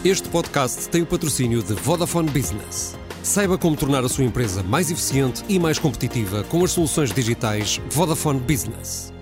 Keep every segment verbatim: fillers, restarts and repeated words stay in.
Este podcast tem o patrocínio de Vodafone Business. Saiba como tornar a sua empresa mais eficiente e mais competitiva com as soluções digitais Vodafone Business.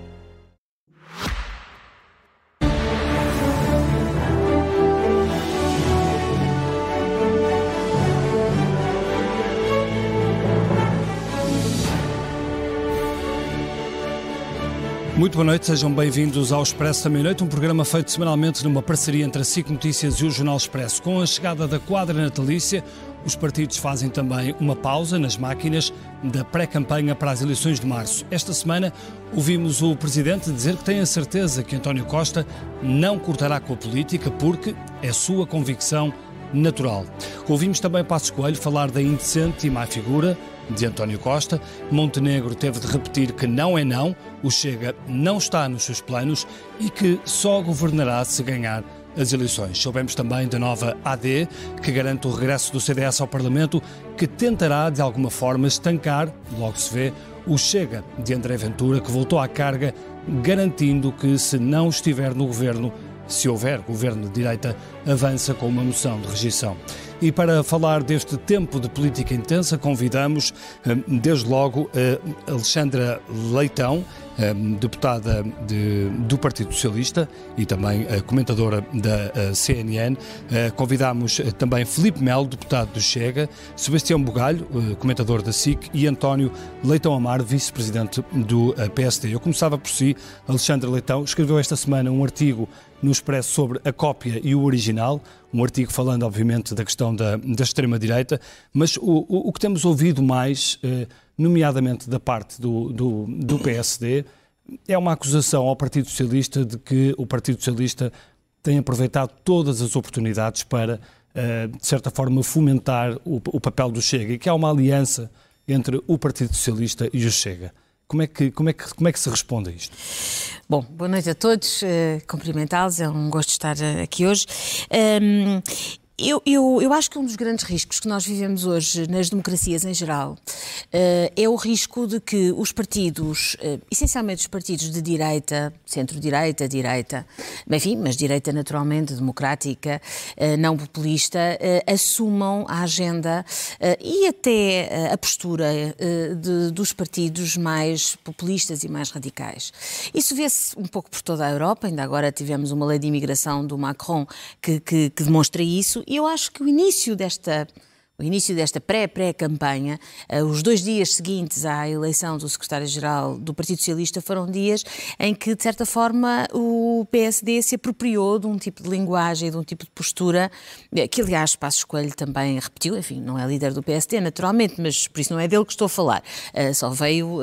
Muito boa noite, sejam bem-vindos ao Expresso da Meia-Noite, um programa feito semanalmente numa parceria entre a SIC Notícias e o Jornal Expresso. Com a chegada da quadra natalícia, os partidos fazem também uma pausa nas máquinas da pré-campanha para as eleições de março. Esta semana ouvimos o Presidente dizer que tem a certeza que António Costa não cortará com a política porque é sua convicção natural. Ouvimos também Passos Coelho falar da indecente e má figura de António Costa. Montenegro teve de repetir que não é não, o Chega não está nos seus planos e que só governará se ganhar as eleições. Soubemos também da nova A D, que garante o regresso do C D S ao Parlamento, que tentará de alguma forma estancar, logo se vê, o Chega de André Ventura, que voltou à carga, garantindo que se não estiver no governo, se houver governo de direita, avança com uma moção de rejeição. E para falar deste tempo de política intensa, convidamos, desde logo, Alexandra Leitão, deputada de, do Partido Socialista e também comentadora da C N N. Convidamos também Filipe Melo, deputado do Chega, Sebastião Bugalho, comentador da SIC, e António Leitão Amaro, vice-presidente do P S D. Eu começava por si. Alexandra Leitão escreveu esta semana um artigo no Expresso sobre a cópia e o original, um artigo falando, obviamente, da questão da, da extrema-direita, mas o, o, o que temos ouvido mais, eh, nomeadamente da parte do, do, do P S D, é uma acusação ao Partido Socialista de que o Partido Socialista tem aproveitado todas as oportunidades para, eh, de certa forma, fomentar o, o papel do Chega, e que há uma aliança entre o Partido Socialista e o Chega. Como é que, como é que, como é que se responde a isto? Bom, boa noite a todos, uh, cumprimentá-los, é um gosto estar uh, aqui hoje. Um, eu, eu, eu acho que um dos grandes riscos que nós vivemos hoje nas democracias em geral uh, é o risco de que os partidos, uh, essencialmente os partidos de direita, centro-direita, direita, enfim, mas direita naturalmente, democrática, uh, não populista, uh, assumam a agenda uh, e até uh, a postura uh, de, dos partidos mais populistas e mais radicais. Isso vê-se um pouco por toda a Europa, ainda agora tivemos uma lei de imigração do Macron que, que, que demonstra isso. E eu acho que o início desta, o início desta pré-pré-campanha, uh, os dois dias seguintes à eleição do secretário-geral do Partido Socialista foram dias em que, de certa forma, o P S D se apropriou de um tipo de linguagem, de um tipo de postura, que, aliás, Passos Coelho também repetiu. Enfim, não é líder do P S D, naturalmente, mas por isso não é dele que estou a falar. Uh, só veio, uh,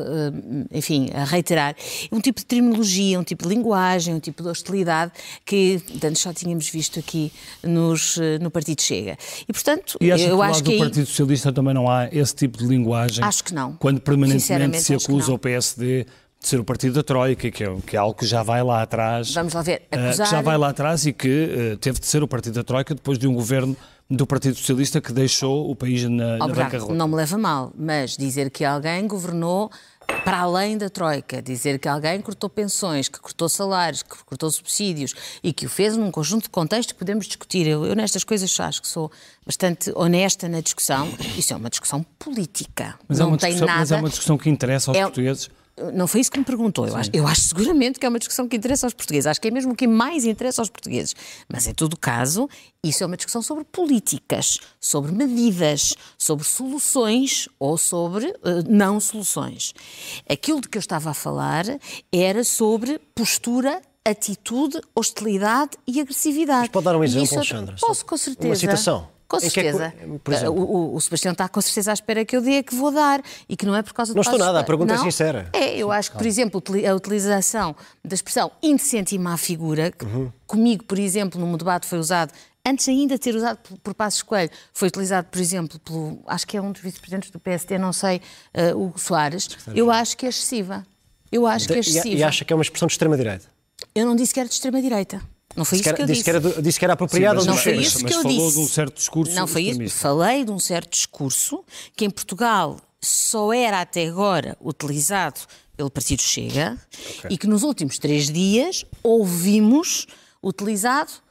uh, enfim, a reiterar um tipo de terminologia, um tipo de linguagem, um tipo de hostilidade que antes só tínhamos visto aqui nos, uh, no Partido Chega. E, portanto, e eu acho que do aí... Partido Socialista também não há esse tipo de linguagem? Acho que não. Quando permanentemente se acusa o P S D de ser o partido da Troika, que é, que é algo que já vai lá atrás. Vamos lá ver. Acusar... Uh, que já vai lá atrás e que uh, teve de ser o partido da Troika depois de um governo do Partido Socialista que deixou o país na, na bancarrota. Não me leva mal, mas dizer que alguém governou para além da Troika, dizer que alguém cortou pensões, que cortou salários, que cortou subsídios e que o fez num conjunto de contextos que podemos discutir. Eu, eu nestas coisas acho que sou bastante honesta na discussão. Isso é uma discussão política. Mas, não é, uma tem discussão, nada... mas é uma discussão que interessa aos é... portugueses. Não foi isso que me perguntou. Eu acho, eu acho seguramente que é uma discussão que interessa aos portugueses. Acho que é mesmo o que mais interessa aos portugueses. Mas, em todo caso, isso é uma discussão sobre políticas, sobre medidas, sobre soluções ou sobre uh, não soluções. Aquilo de que eu estava a falar era sobre postura, atitude, hostilidade e agressividade. Mas pode dar um exemplo, isso, Alexandra? Posso, com certeza. Uma citação? Com certeza. Que é que, o, o, o Sebastião está com certeza à espera que eu dê, que vou dar, e que não é por causa de... Não estou nada, a pergunta não? é sincera. É, eu acho que, por exemplo, a utilização da expressão indecente e má figura, que uhum. comigo, por exemplo, num debate foi usado, antes ainda de ser usado por, por Passos Coelho, foi utilizado, por exemplo, pelo, acho que é um dos vice-presidentes do P S D, não sei, uh, Hugo Soares, eu acho que é excessiva. Eu acho que é excessiva. E, e acha que é uma expressão de extrema-direita? Eu não disse que era de extrema-direita. Não foi isso que eu disse. disse. Que era, disse que era apropriado. Sim, não mas, foi mas, isso mas que eu falou disse. de um certo discurso Não foi extremista. isso. Falei de um certo discurso que em Portugal só era até agora utilizado pelo Partido Chega okay. e que nos últimos três dias ouvimos utilizado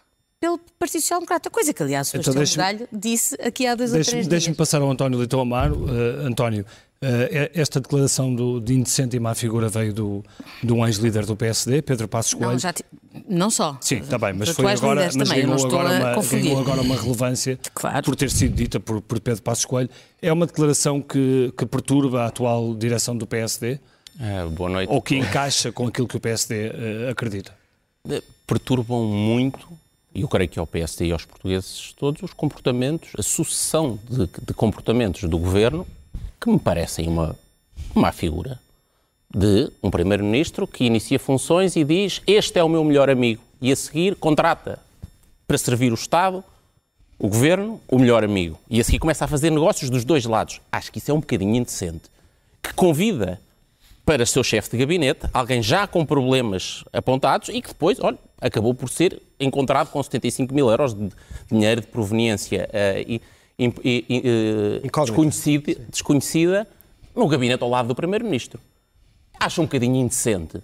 pelo Partido Social Democrata, coisa que, aliás, o Então, Sebastião Medalho disse aqui há dois ou três dias. Deixe-me passar ao António Leitão Amaro. Uh, António, uh, esta declaração do, de indecente e má figura veio do, de um ex-líder do P S D, Pedro Passos Coelho. Não, já te... não só. Sim, está bem, mas, Os foi agora, mas também, ganhou, agora uma, ganhou agora agora uma relevância claro. por ter sido dita por, por Pedro Passos Coelho. É uma declaração que, que perturba a atual direção do P S D? Uh, boa noite. Ou que encaixa com aquilo que o P S D uh, acredita? Perturbam muito, e eu creio que ao P S D e aos portugueses todos, os comportamentos, a sucessão de, de comportamentos do governo que me parecem uma má figura de um primeiro-ministro que inicia funções e diz: este é o meu melhor amigo, e a seguir contrata para servir o Estado, o governo, o melhor amigo, e a seguir começa a fazer negócios dos dois lados. Acho que isso é um bocadinho indecente, que convida para seu chefe de gabinete alguém já com problemas apontados e que depois, olha, acabou por ser encontrado com setenta e cinco mil euros de dinheiro de proveniência uh, e, e, e, uh, desconhecida, desconhecida no gabinete ao lado do primeiro-ministro. Acho um bocadinho indecente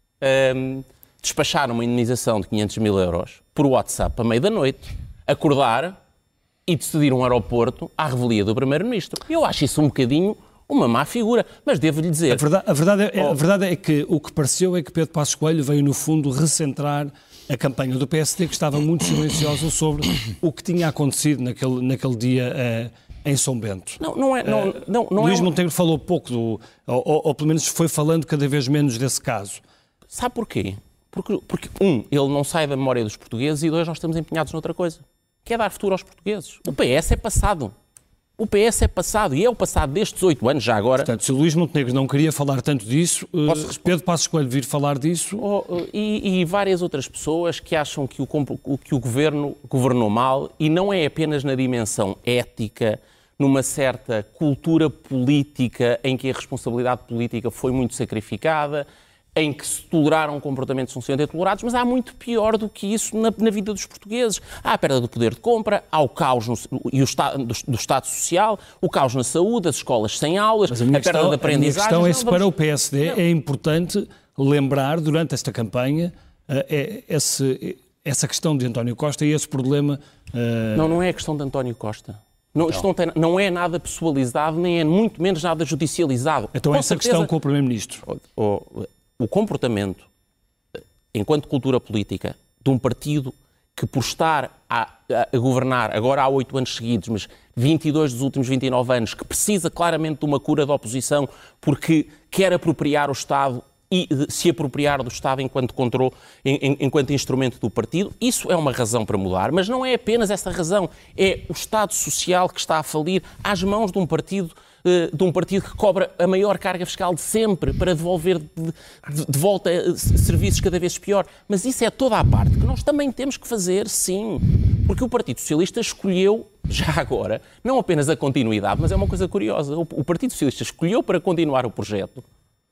um, despachar uma indemnização de quinhentos mil euros por WhatsApp à meia da noite, acordar e decidir um aeroporto à revelia do primeiro-ministro. Eu acho isso um bocadinho uma má figura, mas devo-lhe dizer... A verdade, a, verdade é, oh. a verdade é que o que pareceu é que Pedro Passos Coelho veio, no fundo, recentrar a campanha do P S D, que estava muito silenciosa sobre o que tinha acontecido naquele, naquele dia uh, em São Bento. Não, não é... Não, não, não Luís é um... Montenegro falou pouco, do, ou, ou, ou pelo menos foi falando cada vez menos desse caso. Sabe porquê? Porque, porque, um, ele não sai da memória dos portugueses e, dois, nós estamos empenhados noutra coisa, que é dar futuro aos portugueses. O P S é passado. O P S é passado, e é o passado destes oito anos, já agora... Portanto, se o Luís Montenegro não queria falar tanto disso, Pedro Passos Coelho vir falar disso... Oh, e, e várias outras pessoas que acham que o, que o governo governou mal, e não é apenas na dimensão ética, numa certa cultura política em que a responsabilidade política foi muito sacrificada, em que se toleraram comportamentos que não sendo tolerados, mas há muito pior do que isso na, na vida dos portugueses. Há a perda do poder de compra, há o caos no, e o estado, do, do Estado Social, o caos na saúde, as escolas sem aulas, mas a, a minha perda questão, da aprendizagem... A minha questão é se vamos... para o P S D não. é importante lembrar, durante esta campanha, uh, é, esse, essa questão de António Costa e esse problema... Uh... Não, não é a questão de António Costa. Não, isto não, tem, não é nada pessoalizado, nem é muito menos nada judicializado. Então com essa certeza, questão com o Primeiro-Ministro... O, o, o comportamento, enquanto cultura política, de um partido que, por estar a, a, a governar agora há oito anos seguidos, mas vinte e dois dos últimos vinte e nove anos, que precisa claramente de uma cura da oposição porque quer apropriar o Estado e se apropriar do Estado enquanto controle, enquanto instrumento do partido, isso é uma razão para mudar, mas não é apenas essa razão, é o Estado Social que está a falir às mãos de um partido, de um partido que cobra a maior carga fiscal de sempre para devolver de, de, de volta serviços cada vez pior. Mas isso é toda a parte que nós também temos que fazer, sim, porque o Partido Socialista escolheu, já agora, não apenas a continuidade, mas é uma coisa curiosa, o, o Partido Socialista escolheu para continuar o projeto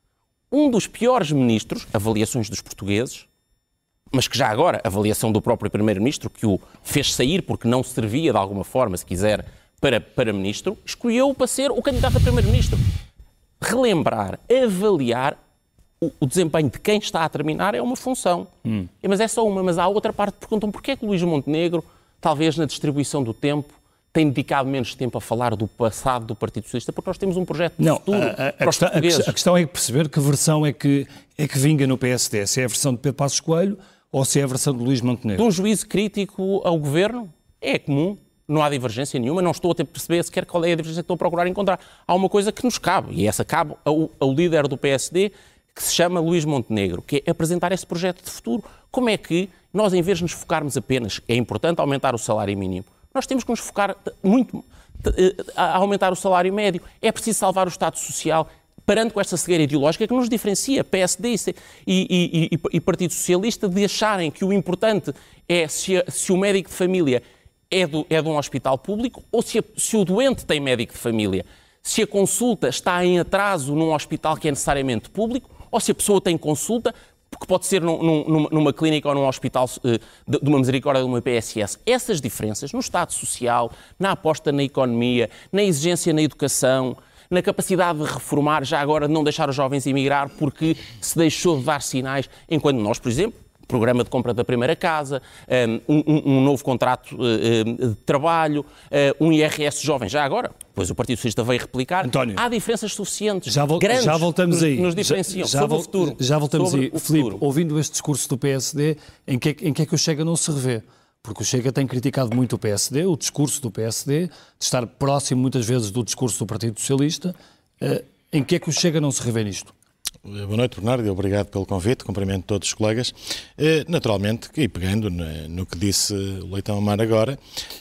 um dos piores ministros, avaliações dos portugueses, mas que já agora, avaliação do próprio Primeiro-Ministro, que o fez sair porque não servia de alguma forma, se quiser, para, para ministro, escolheu para ser o candidato a Primeiro-Ministro. Relembrar, avaliar o, o desempenho de quem está a terminar é uma função. Hum. Mas é só uma, mas há outra parte que perguntam porquê é que Luís Montenegro, talvez na distribuição do tempo, tem dedicado menos tempo a falar do passado do Partido Socialista, porque nós temos um projeto de não, futuro a, a, para a os questão, portugueses. A questão é perceber que versão é que, é que vinga no P S D, se é a versão de Pedro Passos Coelho ou se é a versão de Luís Montenegro. De um juízo crítico ao Governo, é comum, não há divergência nenhuma, não estou a perceber sequer qual é a divergência que estou a procurar encontrar. Há uma coisa que nos cabe, e essa cabe ao, ao líder do P S D, que se chama Luís Montenegro, que é apresentar esse projeto de futuro. Como é que nós, em vez de nos focarmos apenas, é importante aumentar o salário mínimo, nós temos que nos focar muito a aumentar o salário médio. É preciso salvar o Estado Social, parando com esta cegueira ideológica que nos diferencia, P S D e, e, e, e Partido Socialista, de acharem que o importante é se, a, se o médico de família é, do, é de um hospital público ou se, a, se o doente tem médico de família, se a consulta está em atraso num hospital que é necessariamente público ou se a pessoa tem consulta que pode ser num, num, numa clínica ou num hospital de uma misericórdia de uma P S S. Essas diferenças no Estado Social, na aposta na economia, na exigência na educação, na capacidade de reformar, já agora de não deixar os jovens emigrar porque se deixou de dar sinais, enquanto nós, por exemplo, programa de compra da primeira casa, um, um, um novo contrato uh, de trabalho, uh, um I R S jovem, já agora, pois o Partido Socialista veio replicar. António, há diferenças suficientes, já vol- grandes, já voltamos nos, aí. nos diferenciam já, já sobre vol- o futuro. Já voltamos sobre aí. o Filipe, futuro. ouvindo este discurso do P S D, em que, é, em que é que o Chega não se revê? Porque o Chega tem criticado muito o P S D, o discurso do P S D, de estar próximo muitas vezes do discurso do Partido Socialista. Uh, em que é que o Chega não se revê nisto? Boa noite, Bernardo, e obrigado pelo convite, cumprimento todos os colegas. Naturalmente, e pegando no que disse o Leitão Amar agora,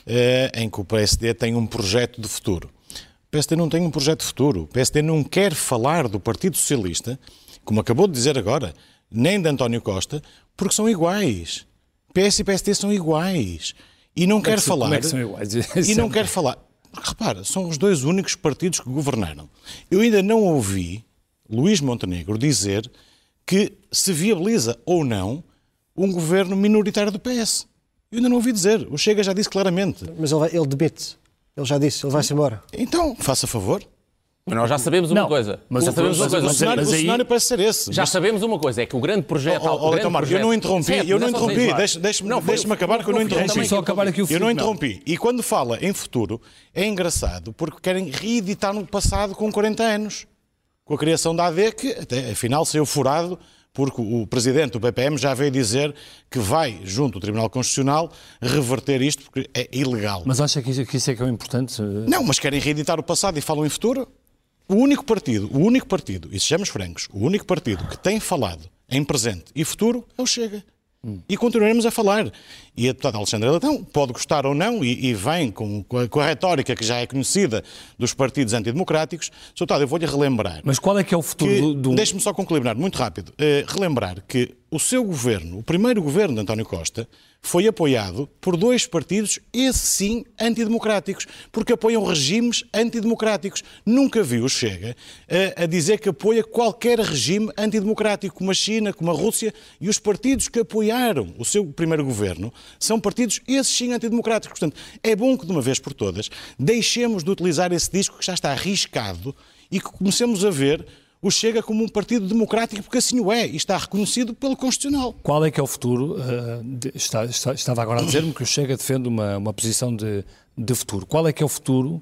em que o P S D tem um projeto de futuro. O P S D não tem um projeto de futuro, o P S D não quer falar do Partido Socialista, como acabou de dizer agora, nem de António Costa, porque são iguais. P S e P S D são iguais. E não quer falar... Como é que são iguais? E não quer falar... Porque, repara, são os dois únicos partidos que governaram. Eu ainda não ouvi Luís Montenegro dizer que se viabiliza ou não um governo minoritário do P S. Eu ainda não ouvi dizer. O Chega já disse claramente. Mas ele, vai, ele debate. Ele já disse, ele vai-se embora. Então, faça favor. Mas nós já sabemos uma Não, coisa. mas já o- sabemos uma mas- coisa. O mas- cenário, mas o aí- cenário parece ser esse. Já Mas- sabemos uma coisa, é que o grande projeto... Oh, oh, o grande Leitão Marco, projeto... eu não interrompi, Certo, eu não mas é só interrompi, dizer, deixe- deixe-me não, foi- deixe-me acabar que eu não foi- interrompi. Deixa-me só acabar aqui o Eu Filipe não Melo. interrompi. E quando fala em futuro, é engraçado porque querem reeditar no passado com quarenta anos. Com a criação da A D, que até, afinal saiu furado, porque o presidente do B P M já veio dizer que vai, junto ao Tribunal Constitucional, reverter isto porque é ilegal. Mas acha que isso, que isso é que é o importante? Não, mas querem reeditar o passado e falam em futuro? O único partido, o único partido, e sejamos francos, o único partido que tem falado em presente e futuro é o Chega. Hum. E continuaremos a falar. E a deputada Alexandra Leitão pode gostar ou não, e, e vem com, com, a, com a retórica que já é conhecida dos partidos antidemocráticos. Sr. Deputado, eu vou-lhe relembrar. Mas qual é que é o futuro Que, do... do... Deixe-me só concluir, Bernardo, muito rápido. Uh, relembrar que o seu governo, o primeiro governo de António Costa, foi apoiado por dois partidos, esses sim, antidemocráticos, porque apoiam regimes antidemocráticos. Nunca vi o Chega uh, a dizer que apoia qualquer regime antidemocrático, como a China, como a Rússia, e os partidos que apoiaram o seu primeiro governo são partidos, esses sim, antidemocráticos. Portanto, é bom que, de uma vez por todas, deixemos de utilizar esse disco que já está arriscado e que comecemos a ver o Chega como um partido democrático, porque assim o é, e está reconhecido pelo Constitucional. Qual é que é o futuro? Uh, de, está, está, estava agora a dizer-me que o Chega defende uma, uma posição de, de futuro. Qual é que é o futuro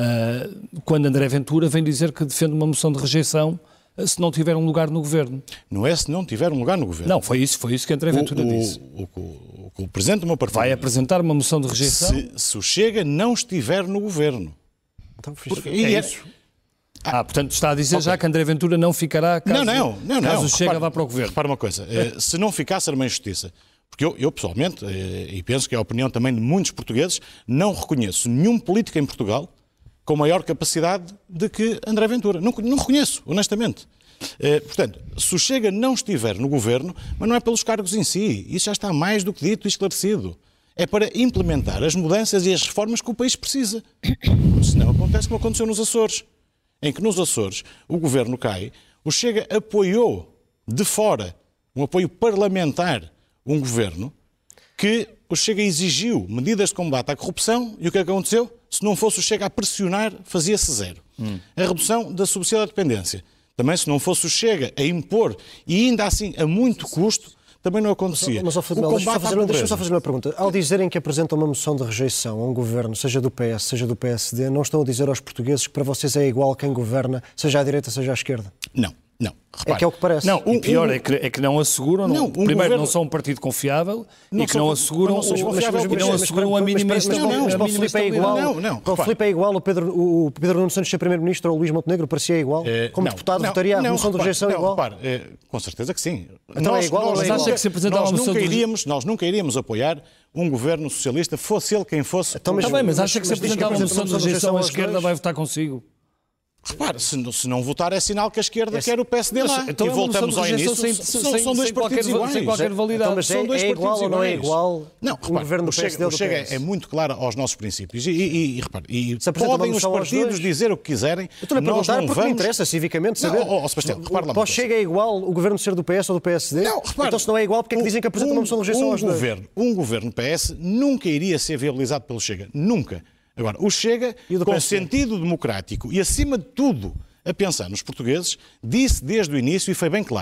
uh, quando André Ventura vem dizer que defende uma moção de rejeição uh, se não tiver um lugar no governo? Não é se não tiver um lugar no governo. Não, foi isso, foi isso que André Ventura o, o, disse. O, o, o, o Presidente do meu partido Vai apresentar uma moção de rejeição? Se, se o Chega não estiver no governo. Então, Porque, É e é- isso. Ah, portanto está a dizer Ok. já que André Ventura não ficará caso, Não, não, não, caso não. o Chega Repara- vá para o governo. Repara uma coisa, eh, se não ficasse era uma injustiça. Porque eu, eu pessoalmente, eh, e penso que é a opinião também de muitos portugueses, não reconheço nenhum político em Portugal com maior capacidade de que André Ventura. Não, não reconheço, honestamente. Eh, portanto, se o Chega não estiver no governo, mas não é pelos cargos em si, isso já está mais do que dito e esclarecido. É para implementar as mudanças e as reformas que o país precisa. Senão acontece como aconteceu nos Açores, em que nos Açores o governo cai, o Chega apoiou de fora, um apoio parlamentar, um governo que o Chega exigiu medidas de combate à corrupção e o que aconteceu? Se não fosse o Chega a pressionar, fazia-se zero. Hum. A redução da subsídio à dependência. Também se não fosse o Chega a impor, e ainda assim a muito custo, também não acontecia. Mas, ó, Filipe, o Melo, deixa-me combate só à fazer, deixa-me pobreza. só fazer uma pergunta. Ao dizerem que apresentam uma moção de rejeição a um governo, seja do P S, seja do P S D, não estão a dizer aos portugueses que para vocês é igual quem governa, seja à direita, seja à esquerda? Não, não. Repare, É que é o que parece. Não, Um- o pior um- é, que, é que não asseguram, não, Não, um primeiro governo- não são um partido confiável Não e que são- não mas asseguram, não são o- confiável, e não mas- asseguram a mínima mas, mas, não, não, estabilidade. mas a para o mínima Filipe é igual, estabilidade. Não, não, para o repare. Filipe é igual o Pedro, o Pedro Nuno Santos ser Primeiro-Ministro ou o Luís Montenegro, parecia igual? Eh, Como não, deputado não, votaria a não, moção de repare, rejeição não, igual? repare, eh, com certeza que sim. Então é igual ou não é Mas acha igual? que se apresentar nós uma moção nunca de rejeição- iríamos, nós nunca iríamos apoiar um governo socialista, fosse ele quem fosse. Então, mas- Está bem, mas mas- acha que se mas diz que apresentar uma apresenta moção de rejeição a aos esquerda dois. vai votar consigo? Repare, se, não- se não votar é sinal que a esquerda quer o P S D lá. Então e é uma moção voltamos de ao rejeição início. sem- são, sem- são dois sem partidos qualquer- iguais. sem qualquer validade. Então, mas São é, dois é igual partidos ou não é iguais. igual Não, um repare, governo do o Chega, P S D ou o do Chega P S? é muito claro aos nossos princípios. E, e, e, repare, e Se apresenta podem uma os moção aos partidos dois. dizer o que quiserem. Eu estou-lhe a nós perguntar não porque me vamos... interessa civicamente Não, saber. ó, ó, Sebastião, repare lá uma Para o coisa. Chega é igual o governo ser do P S ou do P S D? Não, repare, Então se não é igual, porque é que dizem que apresentam uma moção de rejeição um aos dois? governo, um governo P S nunca iria ser viabilizado pelo Chega. Nunca. Agora, o Chega, E o do com P S D? sentido democrático e, acima de tudo, a pensar nos portugueses, disse desde o início, e foi bem claro,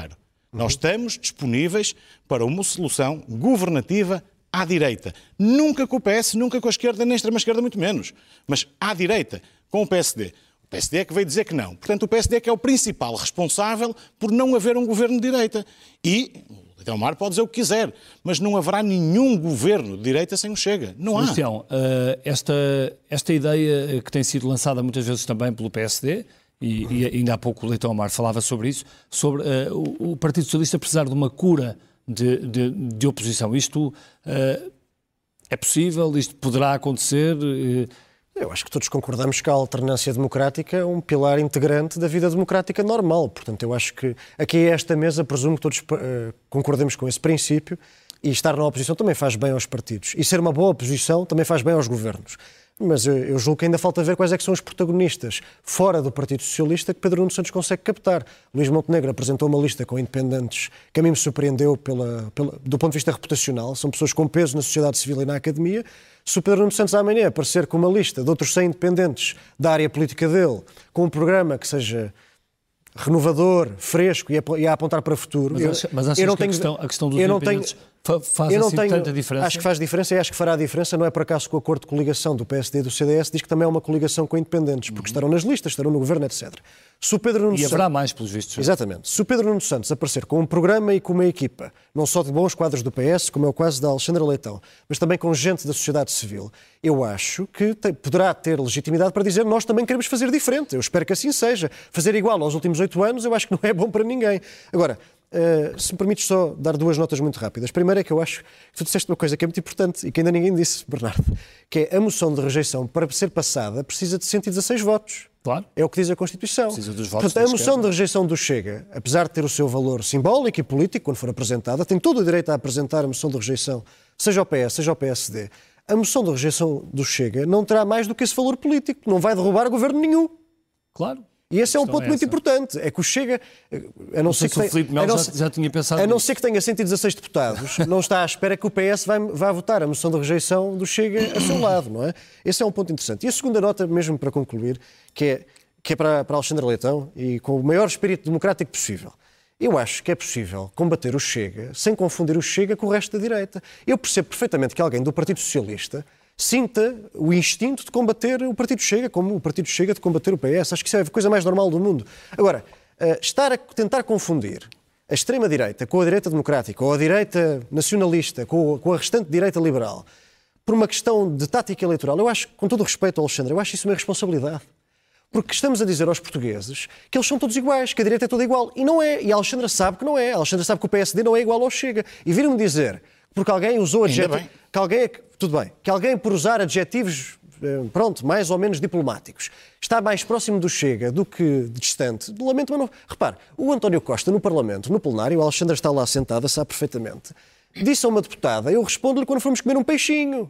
Nós estamos disponíveis para uma solução governativa à direita. Nunca com o P S, nunca com a esquerda, nem a extrema-esquerda, muito menos. Mas à direita, com o P S D. O P S D é que veio dizer que não. Portanto, o P S D é que é o principal responsável por não haver um governo de direita. E o Leitão Amaro pode dizer o que quiser, mas não haverá nenhum governo de direita sem o Chega. Não há. Sebastião, esta, esta ideia que tem sido lançada muitas vezes também pelo P S D, e, e ainda há pouco o Leitão Amaro falava sobre isso, sobre uh, o, o Partido Socialista precisar de uma cura De, de, de oposição. Isto uh, é possível? Isto poderá acontecer? Uh... Eu acho que todos concordamos que a alternância democrática é um pilar integrante da vida democrática normal. Portanto, eu acho que aqui a esta mesa presumo que todos uh, concordemos com esse princípio, e estar na oposição também faz bem aos partidos. E ser uma boa oposição também faz bem aos governos. Mas eu, eu julgo que ainda falta ver quais é que são os protagonistas fora do Partido Socialista que Pedro Nuno Santos consegue captar. Luís Montenegro apresentou uma lista com independentes que a mim me surpreendeu pela, pela, do ponto de vista reputacional. São pessoas com peso na sociedade civil e na academia. Se o Pedro Nuno Santos amanhã aparecer com uma lista de outros cem independentes da área política dele, com um programa que seja renovador, fresco e a apontar para o futuro... Mas, acho, mas achas eu não que tenho, a, questão, a questão dos independentes faz assim tenho, tanta diferença? Acho que faz diferença e acho que fará diferença. Não é por acaso que o acordo de coligação do P S D e do C D S diz que também é uma coligação com independentes, porque uhum. estarão nas listas, estarão no governo, etcétera. Se o Pedro Nuno e haverá Santos... mais, pelos vistos. Exatamente. Se o Pedro Nuno Santos aparecer com um programa e com uma equipa, não só de bons quadros do P S, como é o caso da Alexandra Leitão, mas também com gente da sociedade civil, eu acho que tem, poderá ter legitimidade para dizer nós também queremos fazer diferente. Eu espero que assim seja. Fazer igual aos últimos oito anos eu acho que não é bom para ninguém. Agora, Uh, se me permites só dar duas notas muito rápidas. Primeiro é que eu acho que tu disseste uma coisa que é muito importante e que ainda ninguém disse, Bernardo, que é a moção de rejeição, para ser passada, precisa de cento e dezasseis votos. Claro. É o que diz a Constituição. Precisa dos votos. Portanto, a moção de rejeição do Chega, apesar de ter o seu valor simbólico e político, quando for apresentada, tem todo o direito a apresentar a moção de rejeição, seja ao P S, seja ao P S D. A moção de rejeição do Chega não terá mais do que esse valor político. Não vai derrubar governo nenhum. Claro. E esse é um ponto é muito importante, é que o Chega, a não ser que, tem, a não, já, já tinha pensado a não ser que tenha cento e dezasseis deputados, não está à espera que o P S vai, vai votar a moção de rejeição do Chega a seu lado, não é? Esse é um ponto interessante. E a segunda nota, mesmo para concluir, que é, que é para, para Alexandra Leitão, e com o maior espírito democrático possível. Eu acho que é possível combater o Chega sem confundir o Chega com o resto da direita. Eu percebo perfeitamente que alguém do Partido Socialista sinta o instinto de combater o Partido Chega, como o Partido Chega de combater o P S. Acho que isso é a coisa mais normal do mundo. Agora, estar a tentar confundir a extrema-direita com a direita democrática, ou a direita nacionalista com a restante direita liberal, por uma questão de tática eleitoral, eu acho, com todo o respeito ao Alexandre, eu acho isso uma irresponsabilidade. Porque estamos a dizer aos portugueses que eles são todos iguais, que a direita é toda igual. E não é. E a Alexandra sabe que não é. A Alexandra sabe que o P S D não é igual ao Chega. E viram-me dizer, porque alguém usou adjetivos... Que alguém, tudo bem, que alguém por usar adjetivos, pronto, mais ou menos diplomáticos, está mais próximo do Chega do que distante. Lamento, mas não... Repare, o António Costa no Parlamento, no plenário, a Alexandra está lá sentada, sabe perfeitamente, disse a uma deputada, eu respondo-lhe quando fomos comer um peixinho.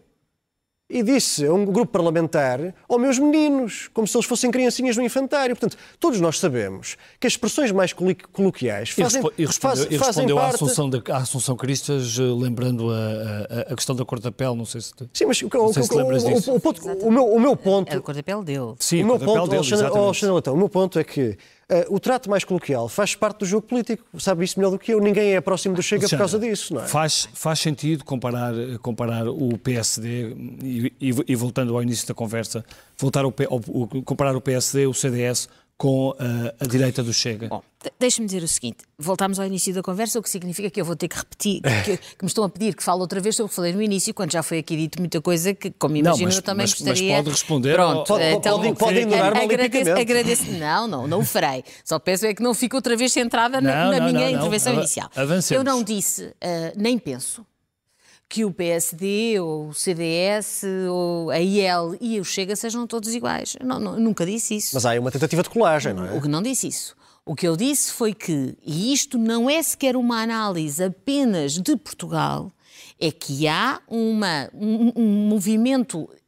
E disse a um grupo parlamentar, ó meus meninos, como se eles fossem criancinhas no infantário. Portanto, todos nós sabemos que as expressões mais coloquiais fazem, e respondeu, faz, e respondeu fazem à parte... Assunção, de, à Assunção Cristas, lembrando a, a, a questão da cor da pele, não sei se... Te, Sim, mas o, o, se o, o, o, ponto, o, meu, o meu ponto... É a cor da pele dele. Sim, o meu a cor ponto, da pele dele, Alexandre, Alexandre Leitão, o meu ponto é que Uh, o trato mais coloquial faz parte do jogo político. Sabe isso melhor do que eu. Ninguém é próximo do Chega por causa disso, não é? Faz, faz sentido comparar, comparar o P S D, e, e, e voltando ao início da conversa, voltar ao, ao, comparar o P S D, o C D S, com a, a direita do Chega? Bom, deixa-me dizer o seguinte. Voltámos ao início da conversa, o que significa que eu vou ter que repetir, que, que me estão a pedir que fale outra vez sobre o que falei no início, quando já foi aqui dito muita coisa que, como imagino, eu também mas, gostaria... Mas pode responder... Pronto, ao, ao, então, pode, pode ignorar o agradeço, agradeço, Não, não, não o farei. Só peço é que não fique outra vez centrada não, na, na não, minha não, intervenção não. inicial. Avancemos. Eu não disse, uh, nem penso, que o P S D, ou o C D S, ou a I L e o Chega sejam todos iguais. Não, não, nunca disse isso. Mas há aí uma tentativa de colagem, não é? O que não disse isso. O que eu disse foi que, e isto não é sequer uma análise apenas de Portugal, é que há uma, um, um movimento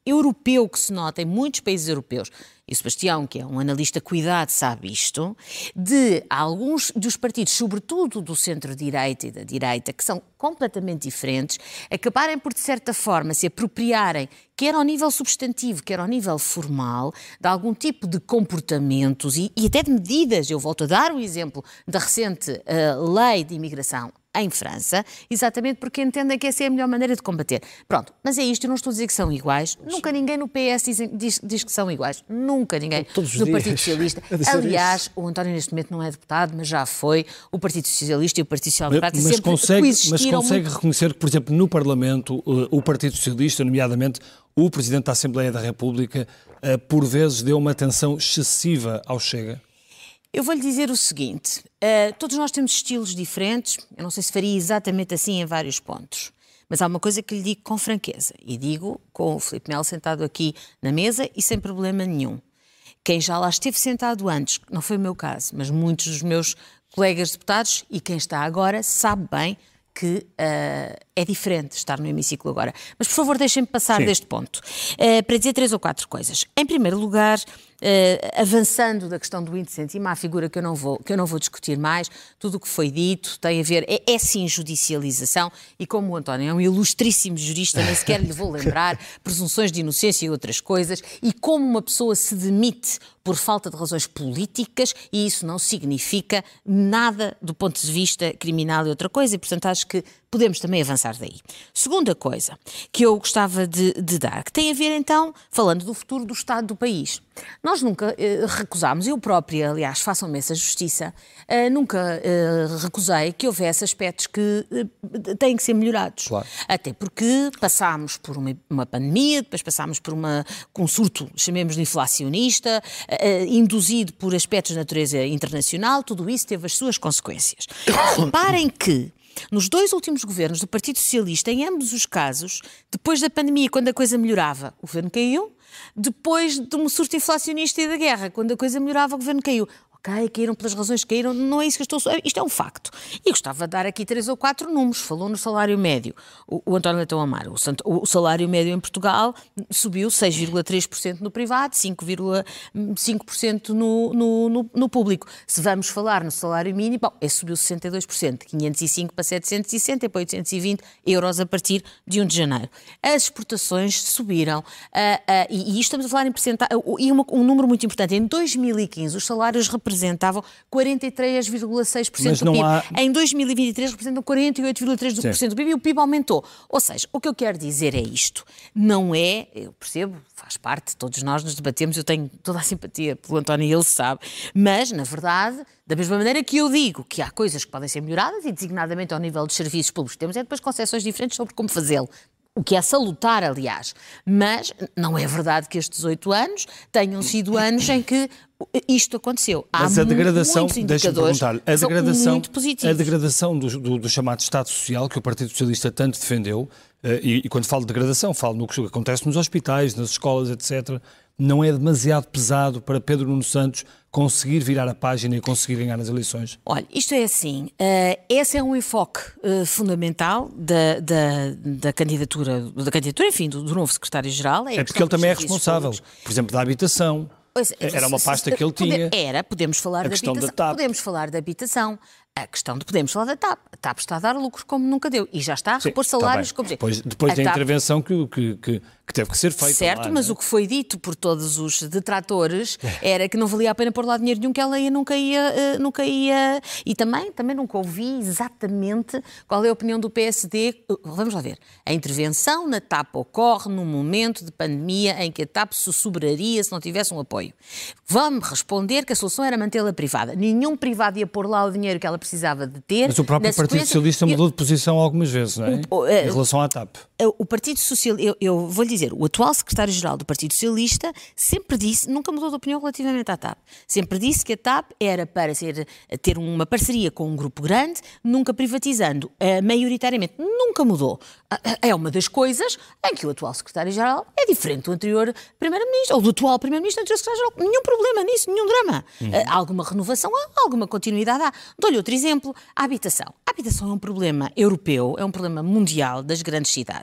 europeu que se nota em muitos países europeus, e o Sebastião, que é um analista cuidado, sabe isto, de alguns dos partidos, sobretudo do centro-direita e da direita, que são completamente diferentes, acabarem por, de certa forma, se apropriarem, quer ao nível substantivo, quer ao nível formal, de algum tipo de comportamentos e, e até de medidas. Eu volto a dar o exemplo da recente uh, lei de imigração em França, exatamente porque entendem que essa é a melhor maneira de combater. Pronto, mas é isto, eu não estou a dizer que são iguais. Nunca ninguém no P S diz, diz, diz que são iguais. Nunca ninguém no Partido Socialista. Aliás, o António neste momento não é deputado, mas já foi. O Partido Socialista e o Partido Social Democrata mas sempre consegue, coexistiram. Mas consegue muito... reconhecer que, por exemplo, no Parlamento, o Partido Socialista, nomeadamente o Presidente da Assembleia da República, por vezes deu uma atenção excessiva ao Chega? Eu vou-lhe dizer o seguinte, uh, todos nós temos estilos diferentes, eu não sei se faria exatamente assim em vários pontos, mas há uma coisa que lhe digo com franqueza, e digo com o Filipe Melo sentado aqui na mesa e sem problema nenhum. Quem já lá esteve sentado antes, não foi o meu caso, mas muitos dos meus colegas deputados e quem está agora sabe bem que uh, é diferente estar no hemiciclo agora. Mas, por favor, deixem-me passar Sim. deste ponto, uh, para dizer três ou quatro coisas. Em primeiro lugar, uh, avançando da questão do índice em má figura, que eu não vou, que eu não vou discutir mais, tudo o que foi dito tem a ver, é, é sim judicialização, e como o António é um ilustríssimo jurista, nem sequer lhe vou lembrar, presunções de inocência e outras coisas, e como uma pessoa se demite por falta de razões políticas, e isso não significa nada do ponto de vista criminal e outra coisa, e portanto acho que podemos também avançar daí. Segunda coisa que eu gostava de, de dar, que tem a ver então, falando do futuro do Estado do país. Nós nunca eh, recusámos, eu própria, aliás, façam-me essa justiça, eh, nunca eh, recusei que houvesse aspectos que eh, têm que ser melhorados. Claro. Até porque passámos por uma, uma pandemia, depois passámos por uma, um surto, chamemos de inflacionista, eh, induzido por aspectos de natureza internacional, tudo isso teve as suas consequências. Reparem que nos dois últimos governos do Partido Socialista, em ambos os casos, depois da pandemia, quando a coisa melhorava, o governo caiu. Depois de um surto inflacionista e da guerra, quando a coisa melhorava, o governo caiu. Ok, caíram pelas razões que caíram, não é isso que eu estou... Isto é um facto. E gostava de dar aqui três ou quatro números. Falou no salário médio. O, o António Leitão Amaro, o, o salário médio em Portugal subiu seis vírgula três por cento no privado, cinco vírgula cinco por cento no, no, no, no público. Se vamos falar no salário mínimo, bom, esse subiu sessenta e dois por cento, de quinhentos e cinco para setecentos e sessenta e para oitocentos e vinte euros a partir de um de janeiro. As exportações subiram, uh, uh, e, e isto estamos a falar em percentagem, uh, e uma, um número muito importante. Em dois mil e quinze, os salários representavam representavam quarenta e três vírgula seis por cento do P I B. Há... Em dois mil e vinte e três representam quarenta e oito vírgula três por cento do P I B e o P I B aumentou. Ou seja, o que eu quero dizer é isto. Não é, eu percebo, faz parte, todos nós nos debatemos, eu tenho toda a simpatia pelo António e ele sabe, mas, na verdade, da mesma maneira que eu digo que há coisas que podem ser melhoradas e designadamente ao nível dos serviços públicos, temos é depois concepções diferentes sobre como fazê-lo. O que é salutar, aliás. Mas não é verdade que estes oito anos tenham sido anos em que isto aconteceu. Há Mas a degradação, muitos indicadores deixa-me perguntar, a degradação, muito positivos. A degradação do, do, do chamado Estado Social, que o Partido Socialista tanto defendeu, e, e quando falo de degradação, falo no que acontece nos hospitais, nas escolas, etcétera, não é demasiado pesado para Pedro Nuno Santos conseguir virar a página e conseguir ganhar as eleições? Olha, isto é assim, uh, esse é um enfoque uh, fundamental da, da, da candidatura, da candidatura, enfim, do, do novo secretário-geral. É, é porque ele também é responsável, públicos. Por exemplo, da habitação. Pois, era uma pasta que ele tinha. Era, podemos falar da habitação. Da TAP. Podemos falar da habitação. A questão de podemos falar da TAP. A TAP está a dar lucros como nunca deu. E já está a repor salários tá como... Depois, depois da TAP... intervenção que, que, que, que teve que ser feita. Certo, lá, mas né? o que foi dito por todos os detratores era que não valia a pena pôr lá dinheiro nenhum, que ela ia, nunca, ia, nunca ia... E também, também nunca ouvi exatamente qual é a opinião do P S D. Vamos lá ver. A intervenção na TAP ocorre num momento de pandemia em que a TAP se sobraria se não tivesse um apoio. Vamos responder que a solução era mantê-la privada. Nenhum privado ia pôr lá o dinheiro que ela precisava de ter. Mas o próprio Partido Socialista mudou de posição algumas vezes, não é? O, em relação à TAP. O Partido Socialista, eu, eu vou-lhe dizer, o atual secretário-geral do Partido Socialista sempre disse, nunca mudou de opinião relativamente à TAP, sempre disse que a TAP era para ser, ter uma parceria com um grupo grande, nunca privatizando, uh, maioritariamente, nunca mudou. Uh, é uma das coisas em que o atual secretário-geral é diferente do anterior primeiro-ministro, ou do atual primeiro-ministro, do anterior secretário-geral. Nenhum problema nisso, nenhum drama. Uhum. Uh, alguma renovação há, alguma continuidade há. Dou-lhe outro exemplo, a habitação. A habitação é um problema europeu, é um problema mundial das grandes cidades.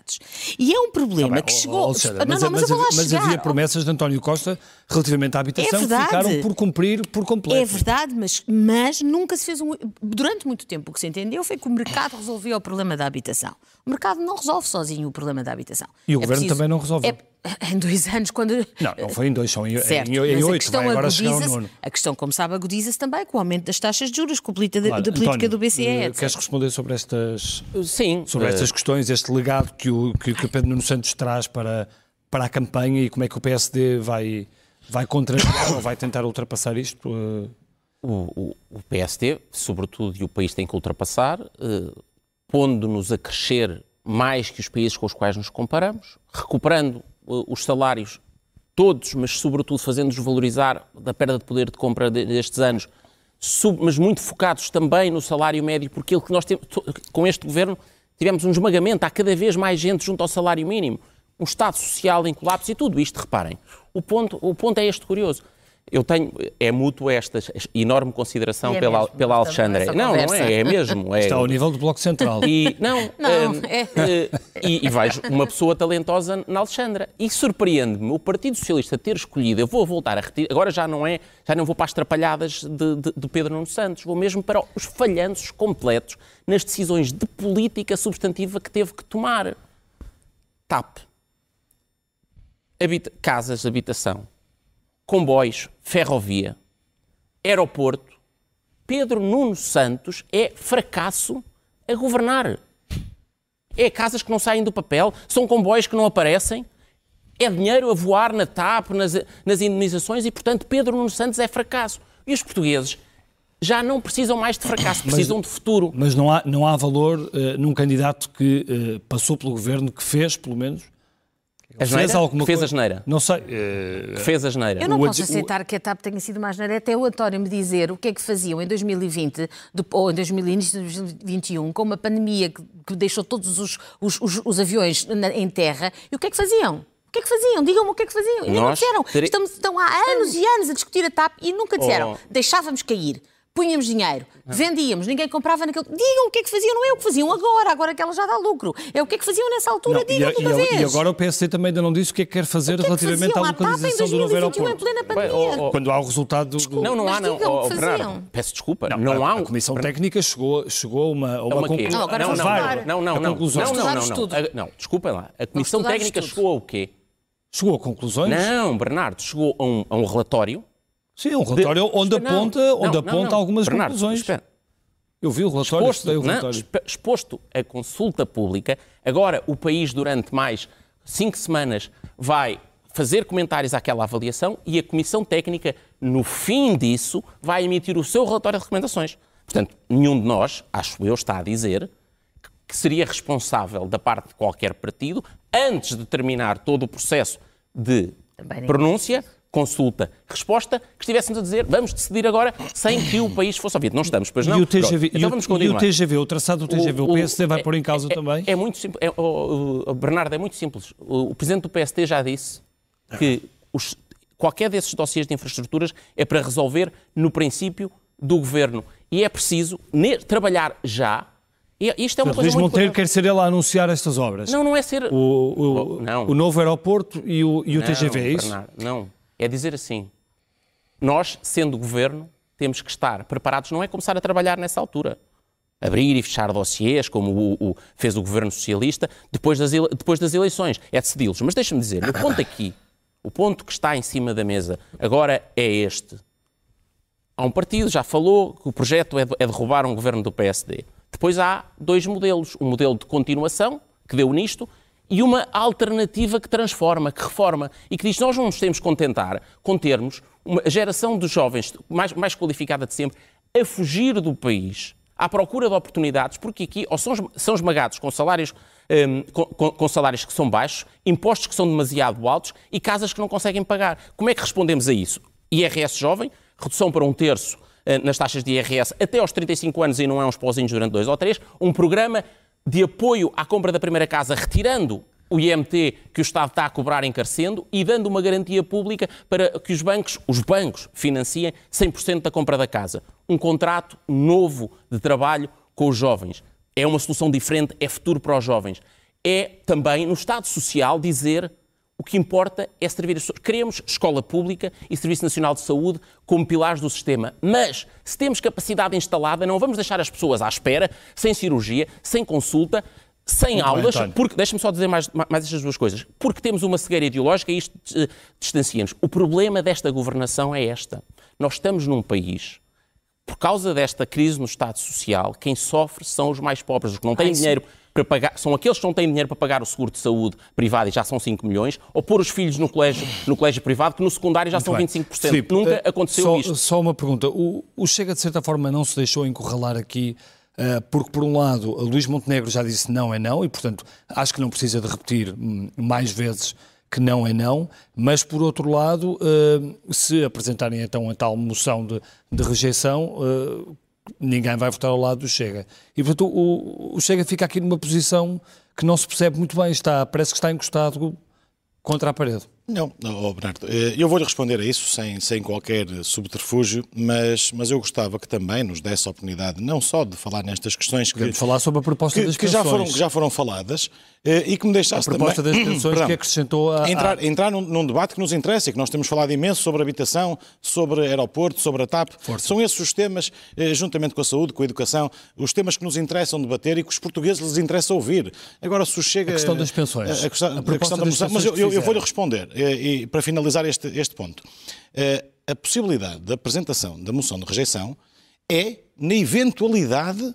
fortes. E é um problema Não, que bem, chegou... Alexandra, não, mas, não, mas, mas, eu vou lá mas chegar. havia promessas de António Costa relativamente à habitação É verdade. que ficaram por cumprir por completo. É verdade, mas, mas nunca se fez um... Durante muito tempo o que se entendeu foi que o mercado resolvia o problema da habitação. O mercado não resolve sozinho o problema da habitação. E o é governo preciso... também não resolveu. É... Em dois anos, quando... Não, não foi em dois, são em, certo, em, em mas oito, vai agora chegar ao agudiza-se- nono. A questão, como sabe, agudiza-se também com o aumento das taxas de juros, com a política, Claro, da política António, do B C E, eh, etcétera. queres responder sobre estas, Sim. sobre eh, estas questões, este legado que o, que, que o Pedro Nuno Santos traz para, para a campanha e como é que o P S D vai, vai contrariar ou vai tentar ultrapassar isto? eh? O, o, o P S D, sobretudo, e o país tem que ultrapassar, eh, pondo-nos a crescer mais que os países com os quais nos comparamos, recuperando eh, os salários todos, mas sobretudo fazendo-nos valorizar da perda de poder de compra de- destes anos, sub- mas muito focados também no salário médio, porque aquilo que nós temos, to- com este governo tivemos um esmagamento, há cada vez mais gente junto ao salário mínimo, um Estado social em colapso e tudo isto, reparem, o ponto, o ponto é este curioso. Eu tenho, é mútuo esta enorme consideração E é pela, mesmo, pela essa- Alexandra. essa Não, não conversa. é, é mesmo. É, Está ao nível do Bloco Central. e, não, Não, hum, é. eh, e, e vejo uma pessoa talentosa na Alexandra. E surpreende-me o Partido Socialista ter escolhido, eu vou voltar a retirar, agora já não é, já não vou para as trapalhadas de, de, de Pedro Nuno Santos, vou mesmo para os falhanços completos nas decisões de política substantiva que teve que tomar. T A P, habita, casas de habitação, comboios, ferrovia, aeroporto. Pedro Nuno Santos é fracasso a governar. É casas que não saem do papel, são comboios que não aparecem, é dinheiro a voar na T A P, nas, nas indemnizações e, portanto, Pedro Nuno Santos é fracasso. E os portugueses já não precisam mais de fracasso, precisam Mas- de futuro. Mas não há, não há valor eh, num candidato que eh, passou pelo governo, que fez, pelo menos, A fez geneira? alguma Fez coisa. a geneira. Não sei. eh, Que fez a geneira. Eu não O posso adi- aceitar que a T A P tenha sido mais nada. Até o António me dizer o que é que faziam em dois mil e vinte, de- ou em dois mil e vinte, dois mil e vinte e um, com uma pandemia que, que deixou todos os, os, os, os aviões na- em terra. E o que é que faziam? O que é que faziam? Digam-me o que é que faziam. E não Nós disseram. tere- Estamos, estão há anos e anos a discutir a T A P e nunca disseram. Oh. Deixávamos cair. Punhamos dinheiro, vendíamos, ninguém comprava naquele... Digam o que é que faziam, não é o que faziam agora, agora que ela já dá lucro. É o que é que faziam nessa altura, não, digam e, de uma e- vez. e agora o P S D também ainda não disse o que é que quer fazer O que é que relativamente faziam à à T A P em localização do novo dois mil e vinte e um em aeroporto. plena Bem, pandemia? oh, oh, Quando há o resultado do... Não, não há, Mas não. digam o Oh, que Bernardo, faziam. peço desculpa. Não, a, há a um... Comissão Técnica chegou, chegou a uma, a uma É uma quê? conclusão. Não, agora não, vamos não, falar. não, não, A não, conclusão. não, não, Estudar não, o não, estudo. A- não, desculpem lá. A Comissão estudar o Técnica estudo. chegou ao quê? Chegou a conclusões? Não, Bernardo, chegou a um, a um relatório. Sim, é um relatório de- onde Não, aponta, não, onde não, aponta não. algumas Bernardo, conclusões. espera. Eu vi o relatório, Exposto, estudei o não, relatório. exp- exposto a consulta pública, agora o país durante mais cinco semanas vai fazer comentários àquela avaliação e a Comissão Técnica, no fim disso, vai emitir o seu relatório de recomendações. Portanto, nenhum de nós, acho eu, está a dizer que seria responsável da parte de qualquer partido, antes de terminar todo o processo de Também nem- pronúncia, consulta, resposta, que estivéssemos a dizer vamos decidir agora sem que o país fosse ouvido. Não estamos, pois não? E o T G V, Pronto, e então o- vamos e o continuar. T G V, o traçado do T G V, o, P S D vai é- pôr em causa é- também? É muito simples. É, o, o- Bernardo, é muito simples. O, o Presidente do P S D já disse que os- qualquer desses dossiês de infraestruturas é para resolver no princípio do Governo. E é preciso ne- trabalhar já. E isto é uma O coisa Luís muito Monteiro curiosa. quer ser ele a anunciar estas obras. Não, não é ser... O, o, Oh, não. o novo aeroporto e o, e o T G V, é Não, isso? Bernardo, não. É dizer assim, nós, sendo governo, temos que estar preparados, não é começar a trabalhar nessa altura. Abrir e fechar dossiês, como o, o- fez o governo socialista, depois das, ele- depois das eleições. É decidi-los. Mas deixa-me dizer, o ponto aqui, o ponto que está em cima da mesa agora é este. Há um partido, já falou, que o projeto é, de- é derrubar um governo do P S D. Depois há dois modelos. Um modelo de continuação, que deu nisto, e uma alternativa que transforma, que reforma e que diz nós não nos temos que contentar com termos uma geração de jovens mais, mais qualificada de sempre a fugir do país à procura de oportunidades, porque aqui ou são, são esmagados com salários, hum, com, com- com salários que são baixos, impostos que são demasiado altos e casas que não conseguem pagar. Como é que respondemos a isso? I R S jovem, redução para um terço eh, nas taxas de I R S até aos trinta e cinco anos e não é uns pauzinhos durante dois ou três, um programa de apoio à compra da primeira casa, retirando o I M T que o Estado está a cobrar encarecendo e dando uma garantia pública para que os bancos, os bancos financiem cem por cento da compra da casa. Um contrato novo de trabalho com os jovens. É uma solução diferente, é futuro para os jovens. é também, no Estado Social, dizer o que importa é servir as pessoas. Queremos escola pública e Serviço Nacional de Saúde como pilares do sistema. Mas, se temos capacidade instalada, não vamos deixar as pessoas à espera, sem cirurgia, sem consulta, sem Muito aulas, bem, porque, deixa-me só dizer mais, mais estas duas coisas, porque temos uma cegueira ideológica e isto uh, distancia-nos. O problema desta governação é esta. Nós estamos num país, por causa desta crise no Estado Social, quem sofre são os mais pobres, os que não têm Ai, dinheiro para pagar, são aqueles que não têm dinheiro para pagar o seguro de saúde privado e já são cinco milhões, ou pôr os filhos no colégio, no colégio privado, que no secundário já Muito são bem. vinte e cinco por cento. Filipe, Nunca aconteceu só, isto. Só uma pergunta. O, o Chega, de certa forma, não se deixou encurralar aqui, uh, porque, por um lado, Luís Montenegro já disse não é não, e, portanto, acho que não precisa de repetir hum, mais vezes que não é não, mas, por outro lado, uh, se apresentarem então a tal moção de, de rejeição, uh, ninguém vai votar ao lado do Chega. E, portanto, o, o Chega fica aqui numa posição que não se percebe muito bem, está, parece que está encostado contra a parede. Não, oh Bernardo, eu vou-lhe responder a isso sem, sem qualquer subterfúgio, mas, mas eu gostava que também nos desse a oportunidade não só de falar nestas questões que, falar sobre a proposta que, das que, já foram, que já foram faladas e que me deixasse também... A proposta também, das pensões que acrescentou a... Entrar, a... entrar num, num debate que nos interessa e que nós temos falado imenso sobre habitação, sobre aeroporto, sobre a TAP. Força. São esses os temas, juntamente com a saúde, com a educação, os temas que nos interessam debater e que os portugueses lhes interessa ouvir. Agora, se chega... A questão das pensões. A, a, questão, a, a questão da moção, mas eu, eu, eu vou-lhe responder, e, e para finalizar este, este ponto. A possibilidade da apresentação da moção de rejeição é na eventualidade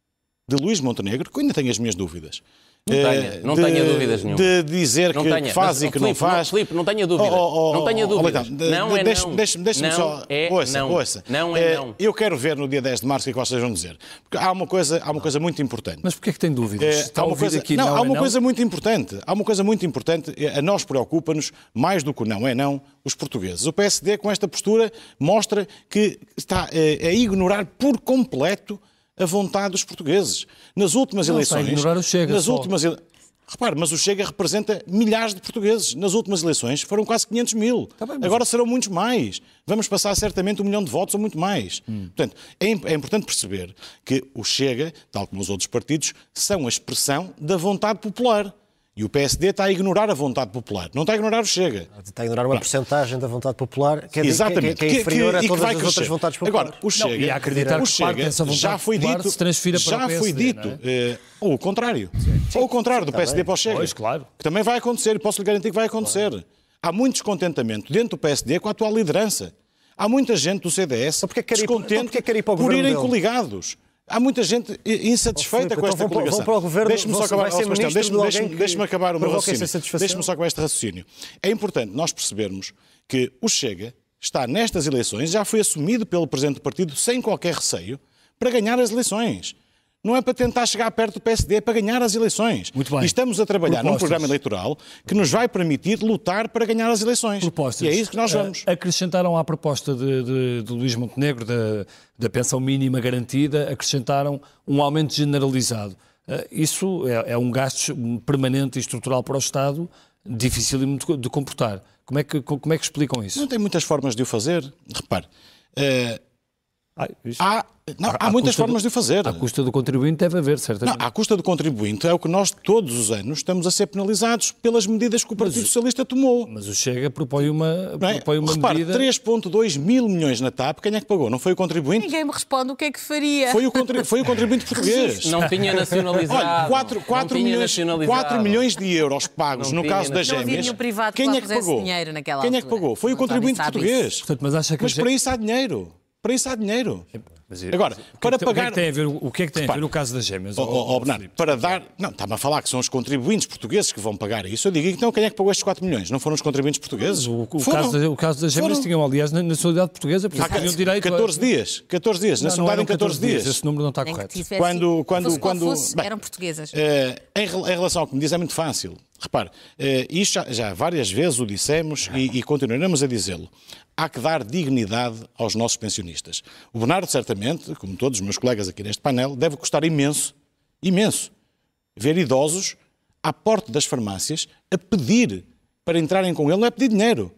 de Luís Montenegro, que eu ainda tenho as minhas dúvidas. Não tenha, não de, tenha dúvidas nenhuma. De dizer não que tenha. faz Mas, e que Filipe, não faz. Não, Filipe, não tenha dúvida. Oh, oh, não tenha dúvidas. Oh, então, não de, é deixe, não. Deixe-me deixe não só... É ouça, não. ouça. Não é não. Eu quero ver no dia dez de março o que é que vocês vão dizer. Porque há uma coisa, há uma coisa muito importante. Mas porquê é que tem dúvidas? É, Está há uma coisa, aqui, não, não há é uma não? coisa muito importante. Há uma coisa muito importante. A nós preocupa-nos, mais do que o não é não, os portugueses. O P S D, com esta postura, mostra que está a, a ignorar por completo a vontade dos portugueses. Nas últimas não, eleições... Está a ignorar o Chega nas só. últimas Repare, mas o Chega representa milhares de portugueses. Nas últimas eleições foram quase quinhentos mil. Tá bem, mas... Agora serão muitos mais. Vamos passar certamente um milhão de votos ou muito mais. Hum. Portanto, é, é importante perceber que o Chega, tal como os outros partidos, são a expressão da vontade popular. E o P S D está a ignorar a vontade popular. Não está a ignorar o Chega. Está a ignorar uma Pronto. porcentagem da vontade popular que é, Exatamente. que é, que é inferior que, que, a todas vai as crescer. outras vontades populares. Agora, o Chega, não, e acreditar o que Chega dessa vontade já foi dito, se transfira para já o P S D, foi dito, não é? uh, ou o contrário, sim, sim, ou o contrário sim, do P S D para o Chega, pois, claro. Que também vai acontecer, e posso lhe garantir que vai acontecer. Claro. Há muito descontentamento dentro do P S D com a atual liderança. Há muita gente do C D S então, descontente então, por, por irem dele? coligados. Há muita gente insatisfeita oh, Filipe, com esta então coligação. Para o governo, deixe-me só acabar, deixe deixe-me, deixe-me, deixe-me acabar o meu raciocínio. Deixe-me só acabar este raciocínio. É importante nós percebermos que o Chega está nestas eleições, já foi assumido pelo Presidente do Partido sem qualquer receio para ganhar as eleições. Não é para tentar chegar perto do P S D, é para ganhar as eleições. Muito bem. E estamos a trabalhar Propostas. num programa eleitoral que nos vai permitir lutar para ganhar as eleições. Propostas. E é isso que nós vamos. Uh, acrescentaram à proposta de, de, de Luís Montenegro, da, da pensão mínima garantida, acrescentaram um aumento generalizado. Uh, isso é, é um gasto permanente e estrutural para o Estado, difícil de comportar. Como é que, como é que explicam isso? Não tem muitas formas de o fazer. Repare, uh, Ai, há... Não, há, há muitas formas do, de o fazer. À custa do contribuinte deve haver, certamente. Não, à custa do contribuinte é o que nós todos os anos estamos a ser penalizados pelas medidas que o Partido mas, Socialista tomou. Mas o Chega propõe uma, é? propõe uma Repare, medida... três vírgula dois mil milhões na TAP, quem é que pagou? Não foi o contribuinte? Ninguém me responde o que é que faria. Foi o, contribu foi o contribuinte português. Não tinha nacionalizado. Olha, quatro, quatro, milhões, quatro milhões de euros pagos não no caso das gêmeas. Quem é que pagou? Naquela quem é que pagou? Foi o contribuinte português. Portanto, mas acha que mas para isso há dinheiro. Para isso há dinheiro. Mas, Agora, o para que, pagar... O que é que tem a ver, o que é que tem a ver o caso das gêmeas? Oh, oh, oh, Bernardo, para dar... Não, está-me a falar que são os contribuintes portugueses que vão pagar isso. Eu digo, então quem é que pagou estes quatro milhões? Não foram os contribuintes portugueses? O, o, caso, da, o caso das gêmeas foram. Tinham, aliás, na nacionalidade portuguesa, porque tinham direito catorze a... dias. catorze dias. Nacionalidade em catorze dias. Esse número não está correto. Tivesse, quando, quando, quando, fosse, bem, eram portuguesas. Eh, em, em relação ao que me diz, é muito fácil. Repare, eh, isto já, já várias vezes o dissemos e, e continuaremos a dizê-lo. Há que dar dignidade aos nossos pensionistas. O Bernardo, certamente, como todos os meus colegas aqui neste painel, deve custar imenso, imenso, ver idosos à porta das farmácias a pedir para entrarem com ele, não é pedir dinheiro,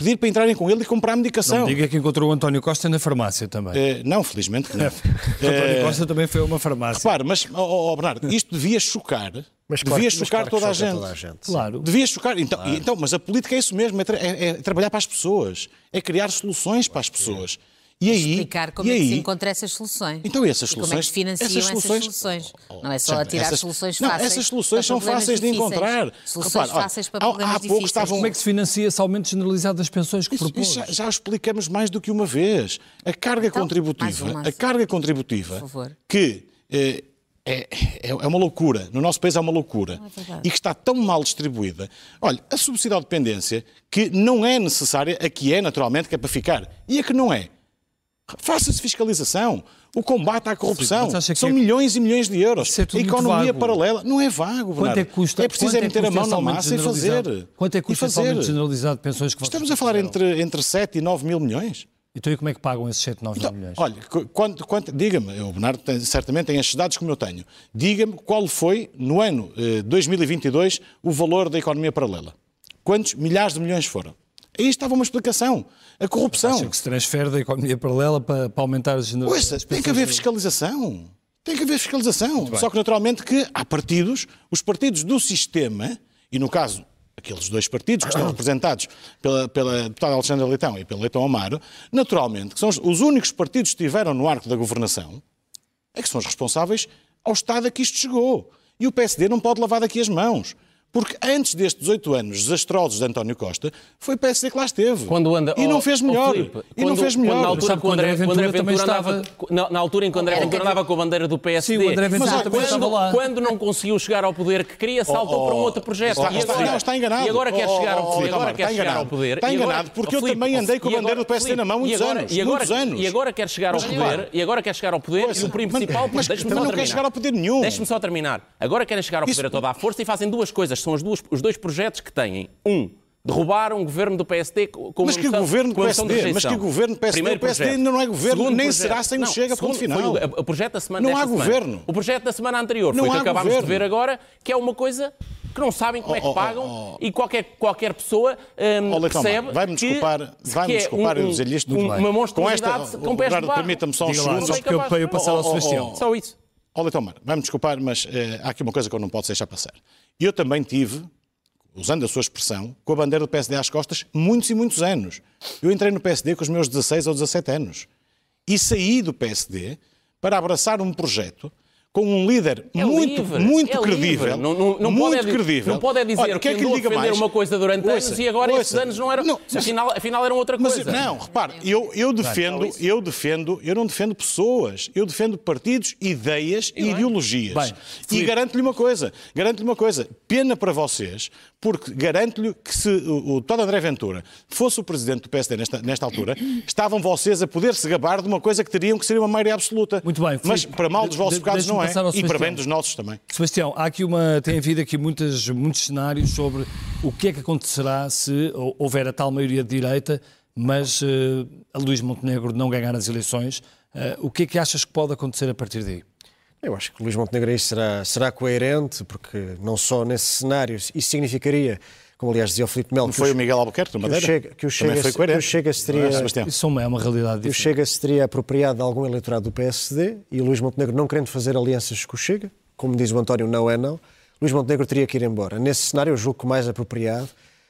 pedir para entrarem com ele e comprar medicação. Não diga que encontrou o António Costa na farmácia também. Uh, não, felizmente que não. O António Costa também foi a uma farmácia. Repare, mas, oh, oh, Bernardo, isto devia chocar, mas claro, devia mas chocar claro toda, a choca toda a gente. gente. Claro. Devia chocar. Então, claro. então, mas a política é isso mesmo, é, tra é, é trabalhar para as pessoas, é criar soluções para as pessoas. E aí, explicar como e é que aí, se encontra essas soluções. Então, essas e como é soluções, que se financiam essas soluções, essas soluções. Não é só Chama, atirar essas, soluções não, fáceis. essas soluções são problemas fáceis de difíceis. encontrar. Soluções Repare, olha, fáceis para há, problemas há pouco difíceis. estavam... Como é que se financia esse aumento generalizado das pensões que propôs? Isso, já, já explicamos mais do que uma vez. A carga então, contributiva, mais a carga contributiva que eh, é, é uma loucura, no nosso país é uma loucura, é e que está tão mal distribuída. Olha, a subsídio de dependência, que não é necessária, a que é naturalmente, que é para ficar, e a que não é. Faça-se fiscalização, o combate à corrupção, Sim, são é... milhões e milhões de euros. É a economia vago. paralela não é vago, Quanto é, que custa, é preciso é meter a mão na massa e fazer. Quanto é que custa e fazer. esse aumento generalizado de pensões que Estamos a falar entre, entre sete e nove mil milhões. Então e como é que pagam esses sete, nove então, milhões? Olha, quanto, quanto, diga-me, o Bernardo tem, certamente tem estes dados como eu tenho, diga-me qual foi, no ano eh, dois mil e vinte e dois, o valor da economia paralela. Quantos milhares de milhões foram? Aí estava uma explicação. A corrupção. Acho que se transfere da economia paralela para, para aumentar as generalidades. Tem que haver fiscalização. Tem que haver fiscalização. Só que, naturalmente, que há partidos, os partidos do sistema, e no caso, aqueles dois partidos que estão representados pela, pela deputada Alexandra Leitão e pelo Leitão Amaro, naturalmente, que são os, os únicos partidos que estiveram no arco da governação, é que são os responsáveis ao estado a que isto chegou. E o P S D não pode lavar daqui as mãos. Porque antes destes oito anos desastrosos de António Costa, foi o P S D que lá esteve. Quando anda, e não oh, fez melhor. Oh, Filipe, e não quando, fez melhor. Quando, na altura, quando André Ventura, André Ventura estava... andava, na, na altura em que André Ventura andava com a bandeira do P S D, Sim, o André Ventura mas, também quando, estava lá. Quando não conseguiu chegar ao poder que queria, saltou oh, oh, para um outro projeto. Está, e agora, está, não, está enganado. E agora quer chegar ao poder. Oh, oh, agora oh, quer está chegar enganado. ao poder. Está enganado, agora, porque oh, eu Filipe, também andei com a bandeira do P S D na mão muitos agora, anos. E agora, muitos anos. E agora quer chegar ao poder. E agora quer chegar ao poder. E o principal... Mas não quer chegar ao poder nenhum. Deixe-me só terminar. Agora querem chegar ao poder a toda a força e fazem duas coisas. São os dois projetos que têm. Um, derrubar um governo do P S D com mas que uma moção, governo do com P S D? Mas que governo do P S D? Primeiro o P S D projeto. ainda não é governo, Segundo nem projeto. será sem não, o Chega, ponto final. Foi o, o projeto da semana Não há semana. governo. O projeto da semana anterior não foi o que há acabámos governo. de ver agora, que é uma coisa que não sabem como é que oh, oh, pagam oh, oh. e qualquer, qualquer pessoa um, oh, Leitão, percebe vai-me desculpar, que, vai-me que desculpar é um, eu dizer-lhe isto um, muito bem. uma monstruosidade com, com pés de barro. Permita-me só um Diga lá, segundo. só porque eu, para eu passar ao Sebastião. Só isso. Ó, Leitão, vai-me desculpar, mas eh, há aqui uma coisa que eu não posso deixar passar. Eu também tive, usando a sua expressão, com a bandeira do P S D às costas, muitos e muitos anos. Eu entrei no P S D com os meus dezasseis ou dezassete anos. E saí do P S D para abraçar um projeto com um líder É muito, livre, muito é credível. Não, não, não muito pode é, credível. Não pode é dizer Olha, que, que, é que andou lhe diga a defender mais? uma coisa durante ouça, anos e agora ouça. esses anos não eram... Não, mas, afinal, afinal eram outra mas, coisa. não, repare, eu, eu defendo, eu defendo, eu não defendo pessoas, eu defendo partidos, ideias e, e ideologias. Bem, e garanto-lhe uma coisa, garanto-lhe uma coisa, pena para vocês, porque garanto-lhe que se o, o Todo André Ventura fosse o presidente do P S D nesta, nesta altura, estavam vocês a poder se gabar de uma coisa que teriam que ser uma maioria absoluta. Muito bem, mas Filipe, para mal dos vossos bocados não é, e para bem dos nossos também. Sebastião, há aqui uma, tem havido aqui muitas, muitos cenários sobre o que é que acontecerá se houver a tal maioria de direita, mas uh, a Luís Montenegro não ganhar as eleições. Uh, o que é que achas que pode acontecer a partir daí? Eu acho que Luís Montenegro aí será, será coerente, porque não só nesse cenário, isso significaria, como aliás dizia o Filipe Melo... Não foi o Miguel Albuquerque, no Madeira? Que o Chega, que o Chega, foi coerente. Que o Chega se teria, é, isso é uma realidade diferente. Que o Chega se teria apropriado de algum eleitorado do P S D e o Luís Montenegro não querendo fazer alianças com o Chega, como diz o António, não é não, Luís Montenegro teria que ir embora. Nesse cenário, eu julgo que o mais apropriado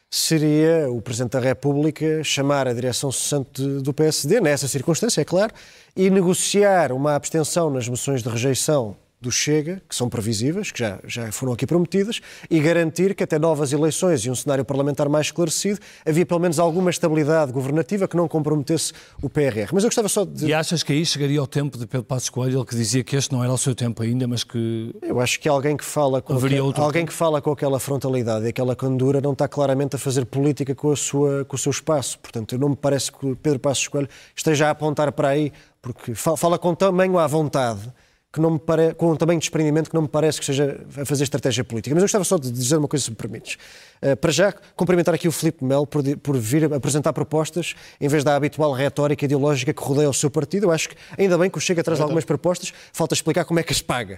seria o Presidente da República chamar a direção cessante do P S D, nessa circunstância, é claro, e negociar uma abstenção nas moções de rejeição do Chega, que são previsíveis, que já, já foram aqui prometidas, e garantir que até novas eleições e um cenário parlamentar mais esclarecido havia pelo menos alguma estabilidade governativa que não comprometesse o P R R. Mas eu gostava só de... E achas que aí chegaria o tempo de Pedro Passos Coelho, ele que dizia que este não era o seu tempo ainda, mas que... Eu acho que alguém que fala com, aquele, alguém que fala com aquela frontalidade e aquela candura não está claramente a fazer política com, a sua, com o seu espaço. Portanto, não me parece que Pedro Passos Coelho esteja a apontar para aí, porque fala com tamanho à vontade, que não me pare... com um tamanho de desprendimento que não me parece que esteja a fazer estratégia política. Mas eu gostava só de dizer uma coisa, se me permites. Uh, para já, cumprimentar aqui o Filipe Melo por, por vir apresentar propostas em vez da habitual retórica ideológica que rodeia o seu partido. Eu acho que ainda bem que o Chega traz algumas propostas, falta explicar como é que as paga.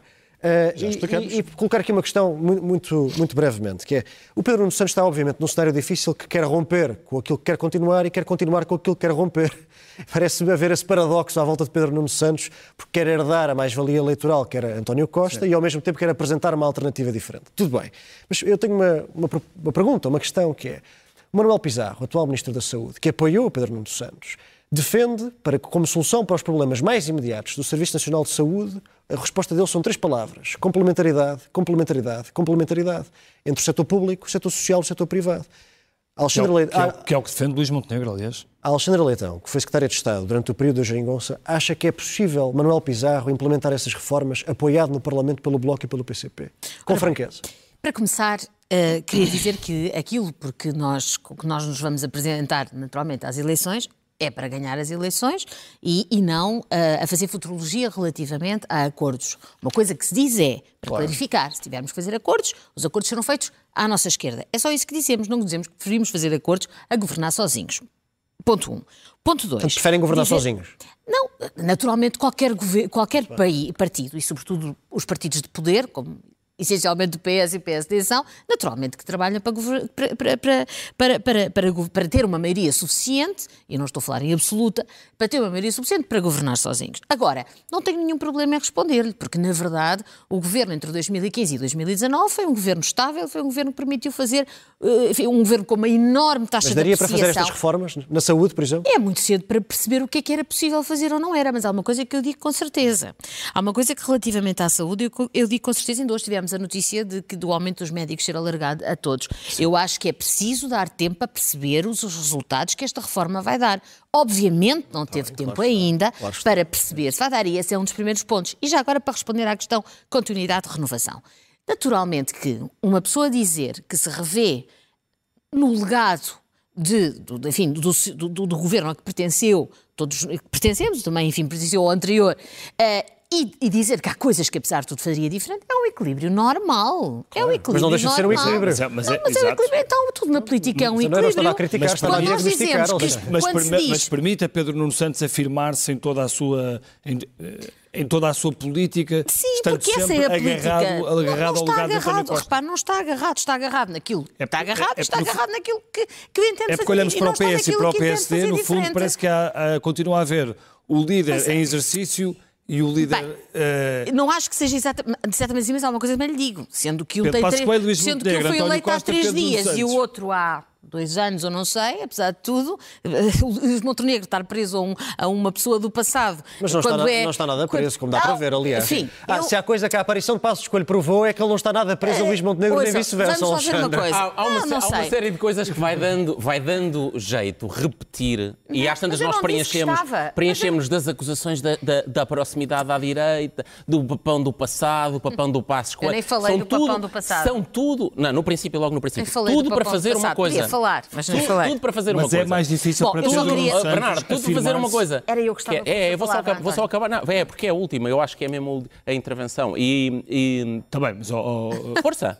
Uh, e, e, e colocar aqui uma questão muito, muito brevemente, que é, o Pedro Nuno Santos está obviamente num cenário difícil que quer romper com aquilo que quer continuar e quer continuar com aquilo que quer romper. Parece-me haver esse paradoxo à volta de Pedro Nuno Santos, porque quer herdar a mais-valia eleitoral que era António Costa, sim, e ao mesmo tempo quer apresentar uma alternativa diferente. Tudo bem, mas eu tenho uma, uma, uma pergunta, uma questão que é, o Manuel Pizarro, atual Ministro da Saúde, que apoiou Pedro Nuno Santos, defende, para, como solução para os problemas mais imediatos do Serviço Nacional de Saúde, a resposta dele são três palavras: complementaridade, complementaridade, complementaridade, entre o setor público, o setor social e o setor privado. Alexandre que, é o, que, é o, que é o que defende Luís Montenegro, aliás. A Alexandra Leitão, que foi Secretária de Estado durante o período da Geringonça, acha que é possível Manuel Pizarro implementar essas reformas apoiado no Parlamento pelo Bloco e pelo P C P? Com Ora, franqueza. Para começar, uh, queria dizer que aquilo porque nós, que nós nos vamos apresentar naturalmente às eleições é para ganhar as eleições e, e não uh, a fazer futurologia relativamente a acordos. Uma coisa que se diz é, para claro. clarificar, se tivermos que fazer acordos, os acordos serão feitos à nossa esquerda. É só isso que dizemos, não dizemos que preferimos fazer acordos a governar sozinhos. Ponto um. Ponto dois. Portanto, preferem governar dizer... sozinhos? Não, naturalmente qualquer, gover... qualquer claro. país, partido, e sobretudo os partidos de poder, como essencialmente o P S e o P S D são, naturalmente que trabalham para, para, para, para, para, para, para ter uma maioria suficiente, e não estou a falar em absoluta, para ter uma maioria suficiente para governar sozinhos. Agora, não tenho nenhum problema em responder-lhe, porque na verdade o governo entre dois mil e quinze e dois mil e dezanove foi um governo estável, foi um governo que permitiu fazer, enfim, um governo com uma enorme taxa de apreciação. Mas daria para fazer estas reformas na saúde, por exemplo? É muito cedo para perceber o que é que era possível fazer ou não era, mas há uma coisa que eu digo com certeza. Há uma coisa que relativamente à saúde eu, eu digo com certeza, ainda hoje tivemos a notícia de que do aumento dos médicos ser alargado a todos. Sim. Eu acho que é preciso dar tempo a perceber os resultados que esta reforma vai dar. Obviamente não teve claro, tempo claro ainda claro para perceber se vai dar, e esse é um dos primeiros pontos. E já agora para responder à questão continuidade de renovação. Naturalmente que uma pessoa dizer que se revê no legado de, do, enfim, do, do, do, do governo a que pertenceu, todos que pertencemos também, enfim, pertenceu ao anterior, uh, E, e dizer que há coisas que, apesar de tudo, faria diferente, é um equilíbrio normal. Claro, é um equilíbrio mas não deixa normal. de ser um equilíbrio. Mas é, mas é, não, mas é um equilíbrio. Então, tudo na política é um equilíbrio. Não, não a criticar, mas quando nós dizemos que isto, mas, quando mas, diz... mas permite a Pedro Nuno Santos afirmar-se em toda a sua... Em, em toda a sua política, sim, porque essa é a política. Agarrado, agarrado não, não ao está lugar agarrado, repare, não está agarrado, está agarrado naquilo. É, está agarrado, é, é está porque, agarrado naquilo que, que eu entendo é fazer. É porque olhamos para o P S e para o P S D, no fundo diferente. parece que há, há, continua a haver o líder mas, em exercício e o líder... Bem, uh... não acho que seja exatamente, exatamente assim, mas há uma coisa que também lhe digo. Sendo que um Pedro tem Passos Coelho, Luís sendo Montenegro, que eu fui António eleito há Costa, três Pedro dias Santos. E o outro há dois anos ou não sei, apesar de tudo, o Luís Montenegro estar preso a, um, a uma pessoa do passado. Mas não está, na, é, não está nada preso, quando, como dá não, para ver, aliás. Enfim, ah, eu, se há coisa que a aparição de Passos Coelho provou é que ele não está nada preso a Luís Montenegro ouça, nem vice-versa. Vamos lá ver uma coisa. Há, há, uma, não, não há uma série de coisas que vai dando, vai dando jeito, repetir, não, e às tantas nós preenchemos, preenchemos das acusações da, da, da proximidade à direita, do papão do passado, do papão do Passos Coelho. Eu nem falei são do tudo, papão do passado. São tudo, não, no princípio, logo no princípio, tudo para fazer uma coisa. Podia falar, mas não tudo, falei. Tudo para fazer uma mas coisa. Mas é mais difícil Bom, para Pedro Nuno Santos. Bernardo, tudo para fazer uma coisa. Era eu que estava que é, é, vou, só, vou só acabar. Não, é porque é a última, eu acho que é mesmo a intervenção. E. e... Está bem, mas. Oh, oh, força!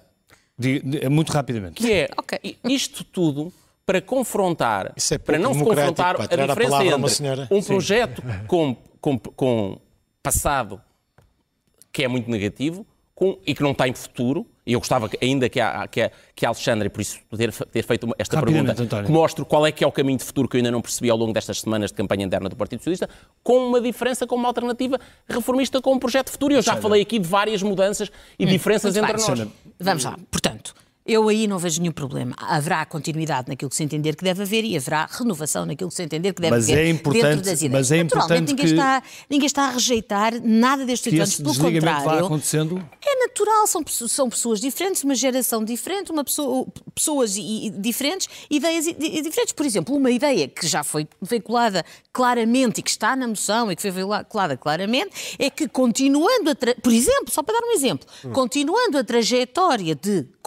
De, muito rapidamente. Que é okay. isto tudo para confrontar, é para não se confrontar pá, a diferença a entre um Sim. projeto com, com, com passado que é muito negativo com, e que não tem futuro. E eu gostava ainda que a, que a, que a Alexandra, e por isso ter, ter feito esta pergunta, António. que mostre qual é que é o caminho de futuro que eu ainda não percebi ao longo destas semanas de campanha interna do Partido Socialista, com uma diferença, com uma alternativa reformista, com um projeto de futuro. Eu já falei aqui de várias mudanças e hum, diferenças entre nós. Xana. Vamos lá, portanto... Eu aí não vejo nenhum problema. Haverá continuidade naquilo que se entender que deve haver e haverá renovação naquilo que se entender que deve mas haver é dentro das ideias. Mas é Naturalmente, ninguém, que está, ninguém está a rejeitar nada destes eventos. Pelo contrário, vai acontecendo? É natural, são, são pessoas diferentes, uma geração diferente, uma pessoa, pessoas e, e, diferentes, ideias e, e, diferentes. Por exemplo, uma ideia que já foi veiculada claramente e que está na moção e que foi veiculada claramente é que continuando a... Tra... Por exemplo, só para dar um exemplo, hum. continuando a trajetória de contas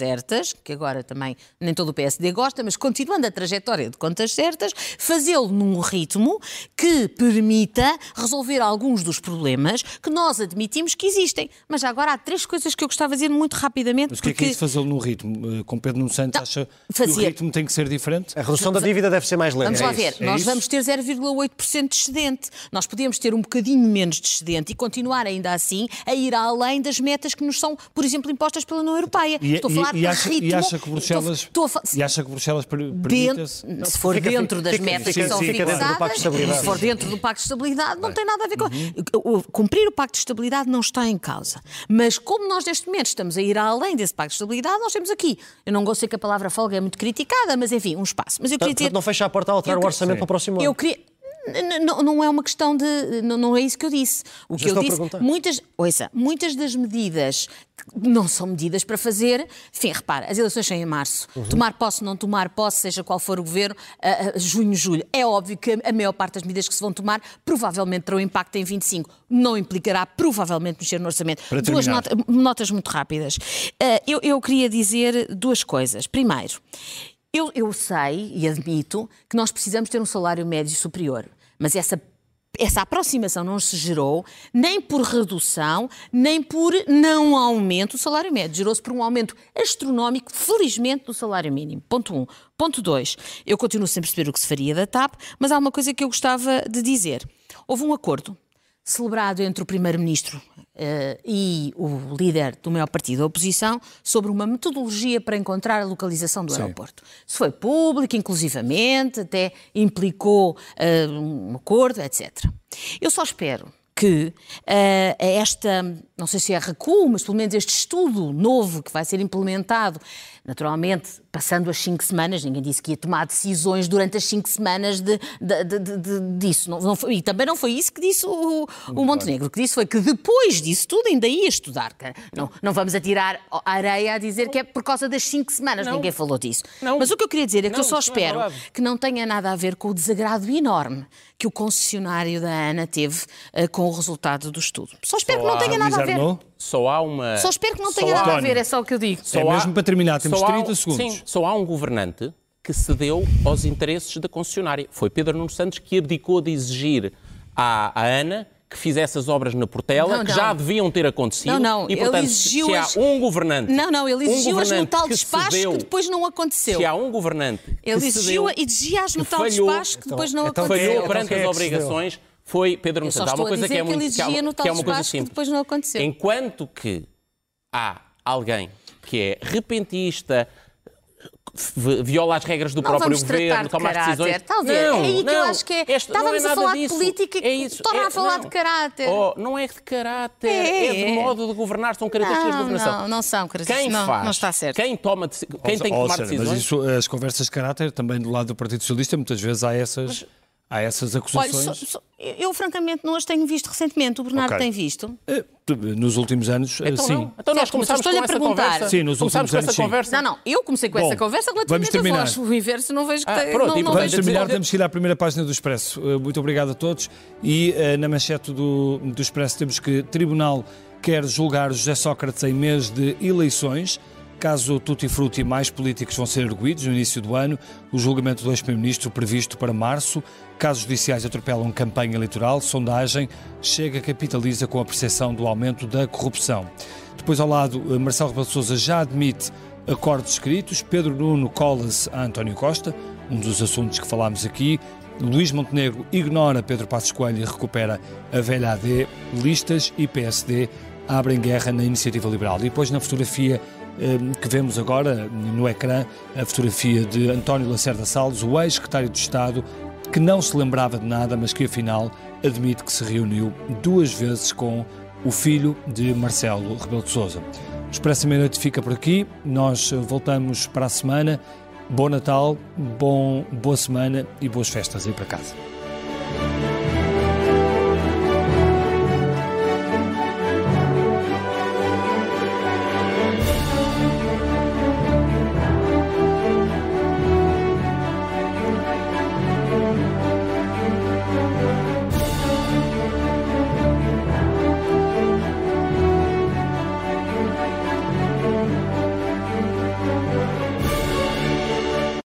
certas, que agora também nem todo o P S D gosta, mas continuando a trajetória de contas certas, fazê-lo num ritmo que permita resolver alguns dos problemas que nós admitimos que existem. Mas agora há três coisas que eu gostava de dizer muito rapidamente. Mas o que porque... é que é isso fazê-lo num ritmo? Com Pedro Nuno Santos não, acha fazia... que o ritmo tem que ser diferente? A redução da dívida deve ser mais lenta. Vamos lá é ver, isso. nós é vamos ter zero vírgula oito por cento de excedente. Nós podemos ter um bocadinho menos de excedente e continuar ainda assim a ir além das metas que nos são, por exemplo, impostas pela União Europeia. E, estou a falar e, e, de acha, ritmo. e acha que Bruxelas, estou, estou a, e acha que Bruxelas permite-se? Se for Fica- dentro das fica- metas fica- que são fica dentro do Pacto de fixadas, Estabilidade. se for dentro do Pacto de Estabilidade, não tem nada a ver com... O- o- Cumprir o Pacto de Estabilidade não está em causa. Mas como nós neste momento estamos a ir além desse Pacto de Estabilidade, nós temos aqui, eu não gostei que a palavra folga é muito criticada, mas enfim, um espaço. Mas eu queria dizer... Portanto, não fecha a porta a alterar Eu o que- orçamento Sim. para o próximo ano. Eu queria... N- Não, não é uma questão de... Não, não é isso que eu disse. O Mas que eu estou a disse... perguntar. Muitas, ouça, muitas das medidas que não são medidas para fazer... Enfim, repara, as eleições são em março. Uhum. Tomar posse, não tomar posse, seja qual for o governo, a, a, junho, julho. É óbvio que a maior parte das medidas que se vão tomar provavelmente terão impacto em vinte e cinco. Não implicará provavelmente mexer no orçamento. Para Duas terminar. nota- notas muito rápidas. Uh, eu, eu queria dizer duas coisas. Primeiro, eu, eu sei e admito que nós precisamos ter um salário médio superior, mas essa, essa aproximação não se gerou nem por redução, nem por não aumento do salário médio. Gerou-se por um aumento astronómico, felizmente, do salário mínimo. Ponto um. Ponto dois. Eu continuo sem perceber o que se faria da T A P, mas há uma coisa que eu gostava de dizer. Houve um acordo celebrado entre o Primeiro-Ministro uh, e o líder do maior partido da oposição sobre uma metodologia para encontrar a localização do Sim. aeroporto. Isso foi público, inclusivamente, até implicou uh, um acordo, etcétera. Eu só espero que uh, esta, não sei se é recuo, mas pelo menos este estudo novo que vai ser implementado, naturalmente, passando as cinco semanas, ninguém disse que ia tomar decisões durante as cinco semanas de, de, de, de, de, disso. Não, não foi, e também não foi isso que disse o, o Montenegro. O que disse foi que depois disso tudo ainda ia estudar. Não, não vamos atirar a areia a dizer que é por causa das cinco semanas. Não. Ninguém falou disso. Não. Mas o que eu queria dizer é que Não, eu só isso não é espero verdade. que não tenha nada a ver com o desagrado enorme que o concessionário da ANA teve uh, com o resultado do estudo. Só espero Só que não há tenha nada a Luís ver. Arnaud? Só há uma... Só espero que não Só tenha há- nada a António. ver, é só o que eu digo. É mesmo para terminar, temos só há- trinta segundos. Sim, só há um governante que cedeu aos interesses da concessionária. Foi Pedro Nuno Santos que abdicou de exigir à, à ANA que fizesse as obras na Portela, Não, que não. já deviam ter acontecido. Não, não, E, ele portanto, exigiu se há as- um governante... Não, não, ele um exigiu-as no governante tal que despacho cedeu- que depois não aconteceu. Se há um governante Ele que exigiu, cedeu, exigia-as no que tal falhou- despacho que depois não então- aconteceu. falhou Então perante quem é as que cedeu? obrigações foi Pedro Nuno Eu só Santos. Há estou uma a coisa dizer que é que ele muito que, há- exigia no tal que é uma coisa despacho que simples. depois não aconteceu. Enquanto que há alguém que é repentista, v- viola as regras do Não próprio vamos tratar governo, de toma as caráter. decisões... Talvez. É aí que eu não, acho que é- esta- não estávamos é a nada falar de disso. política e É isso. torna É- a falar não. de caráter. Oh, não é de caráter, É, é, de é. modo de governar, são características de Não, governação. não, não são características. Quem Não, faz, não está certo. quem, toma, deci- quem tem que Oh, tomar Sara, decisões... Mas isso, as conversas de caráter, também do lado do Partido Socialista, muitas vezes há essas, há essas Olha, acusações. só- só- eu, eu, francamente não as tenho visto recentemente. O Bernardo Ok. tem visto. Eh, Nos últimos anos, eh, Então, sim. não. Então nós Certo, mas começámos estou-lhe com a essa perguntar. conversa. Sim, nos Começámos últimos com anos, essa sim. conversa. Não, não, eu comecei com Bom, essa conversa vamos relativamente a terminar. vós. O inverso não vejo que Ah, tem, pronto, não, e não vamos Vamos vejo terminar, desenvolver- temos que ir à primeira página do Expresso. Eh, Muito obrigado a todos. E eh, na manchete do, do Expresso temos que Tribunal quer julgar José Sócrates em mês de eleições. Caso Tutti Frutti, mais políticos vão ser arguidos no início do ano. O julgamento do ex-primeiro-ministro previsto para março. Casos judiciais atropelam campanha eleitoral. Sondagem. Chega capitaliza com a percepção do aumento da corrupção. Depois, ao lado, Marcelo Rebelo de Sousa já admite acordos escritos. Pedro Nuno cola-se a António Costa, um dos assuntos que falámos aqui. Luís Montenegro ignora Pedro Passos Coelho e recupera a velha A D. Listas e P S D abrem guerra na Iniciativa Liberal. E depois, na fotografia eh, que vemos agora no ecrã, a fotografia de António Lacerda Salles, o ex-secretário de Estado, que não se lembrava de nada, mas que afinal admite que se reuniu duas vezes com o filho de Marcelo Rebelo de Sousa. O Expresso Meia-Noite fica por aqui. Nós voltamos para a semana. Bom Natal, bom, boa semana e boas festas aí para casa.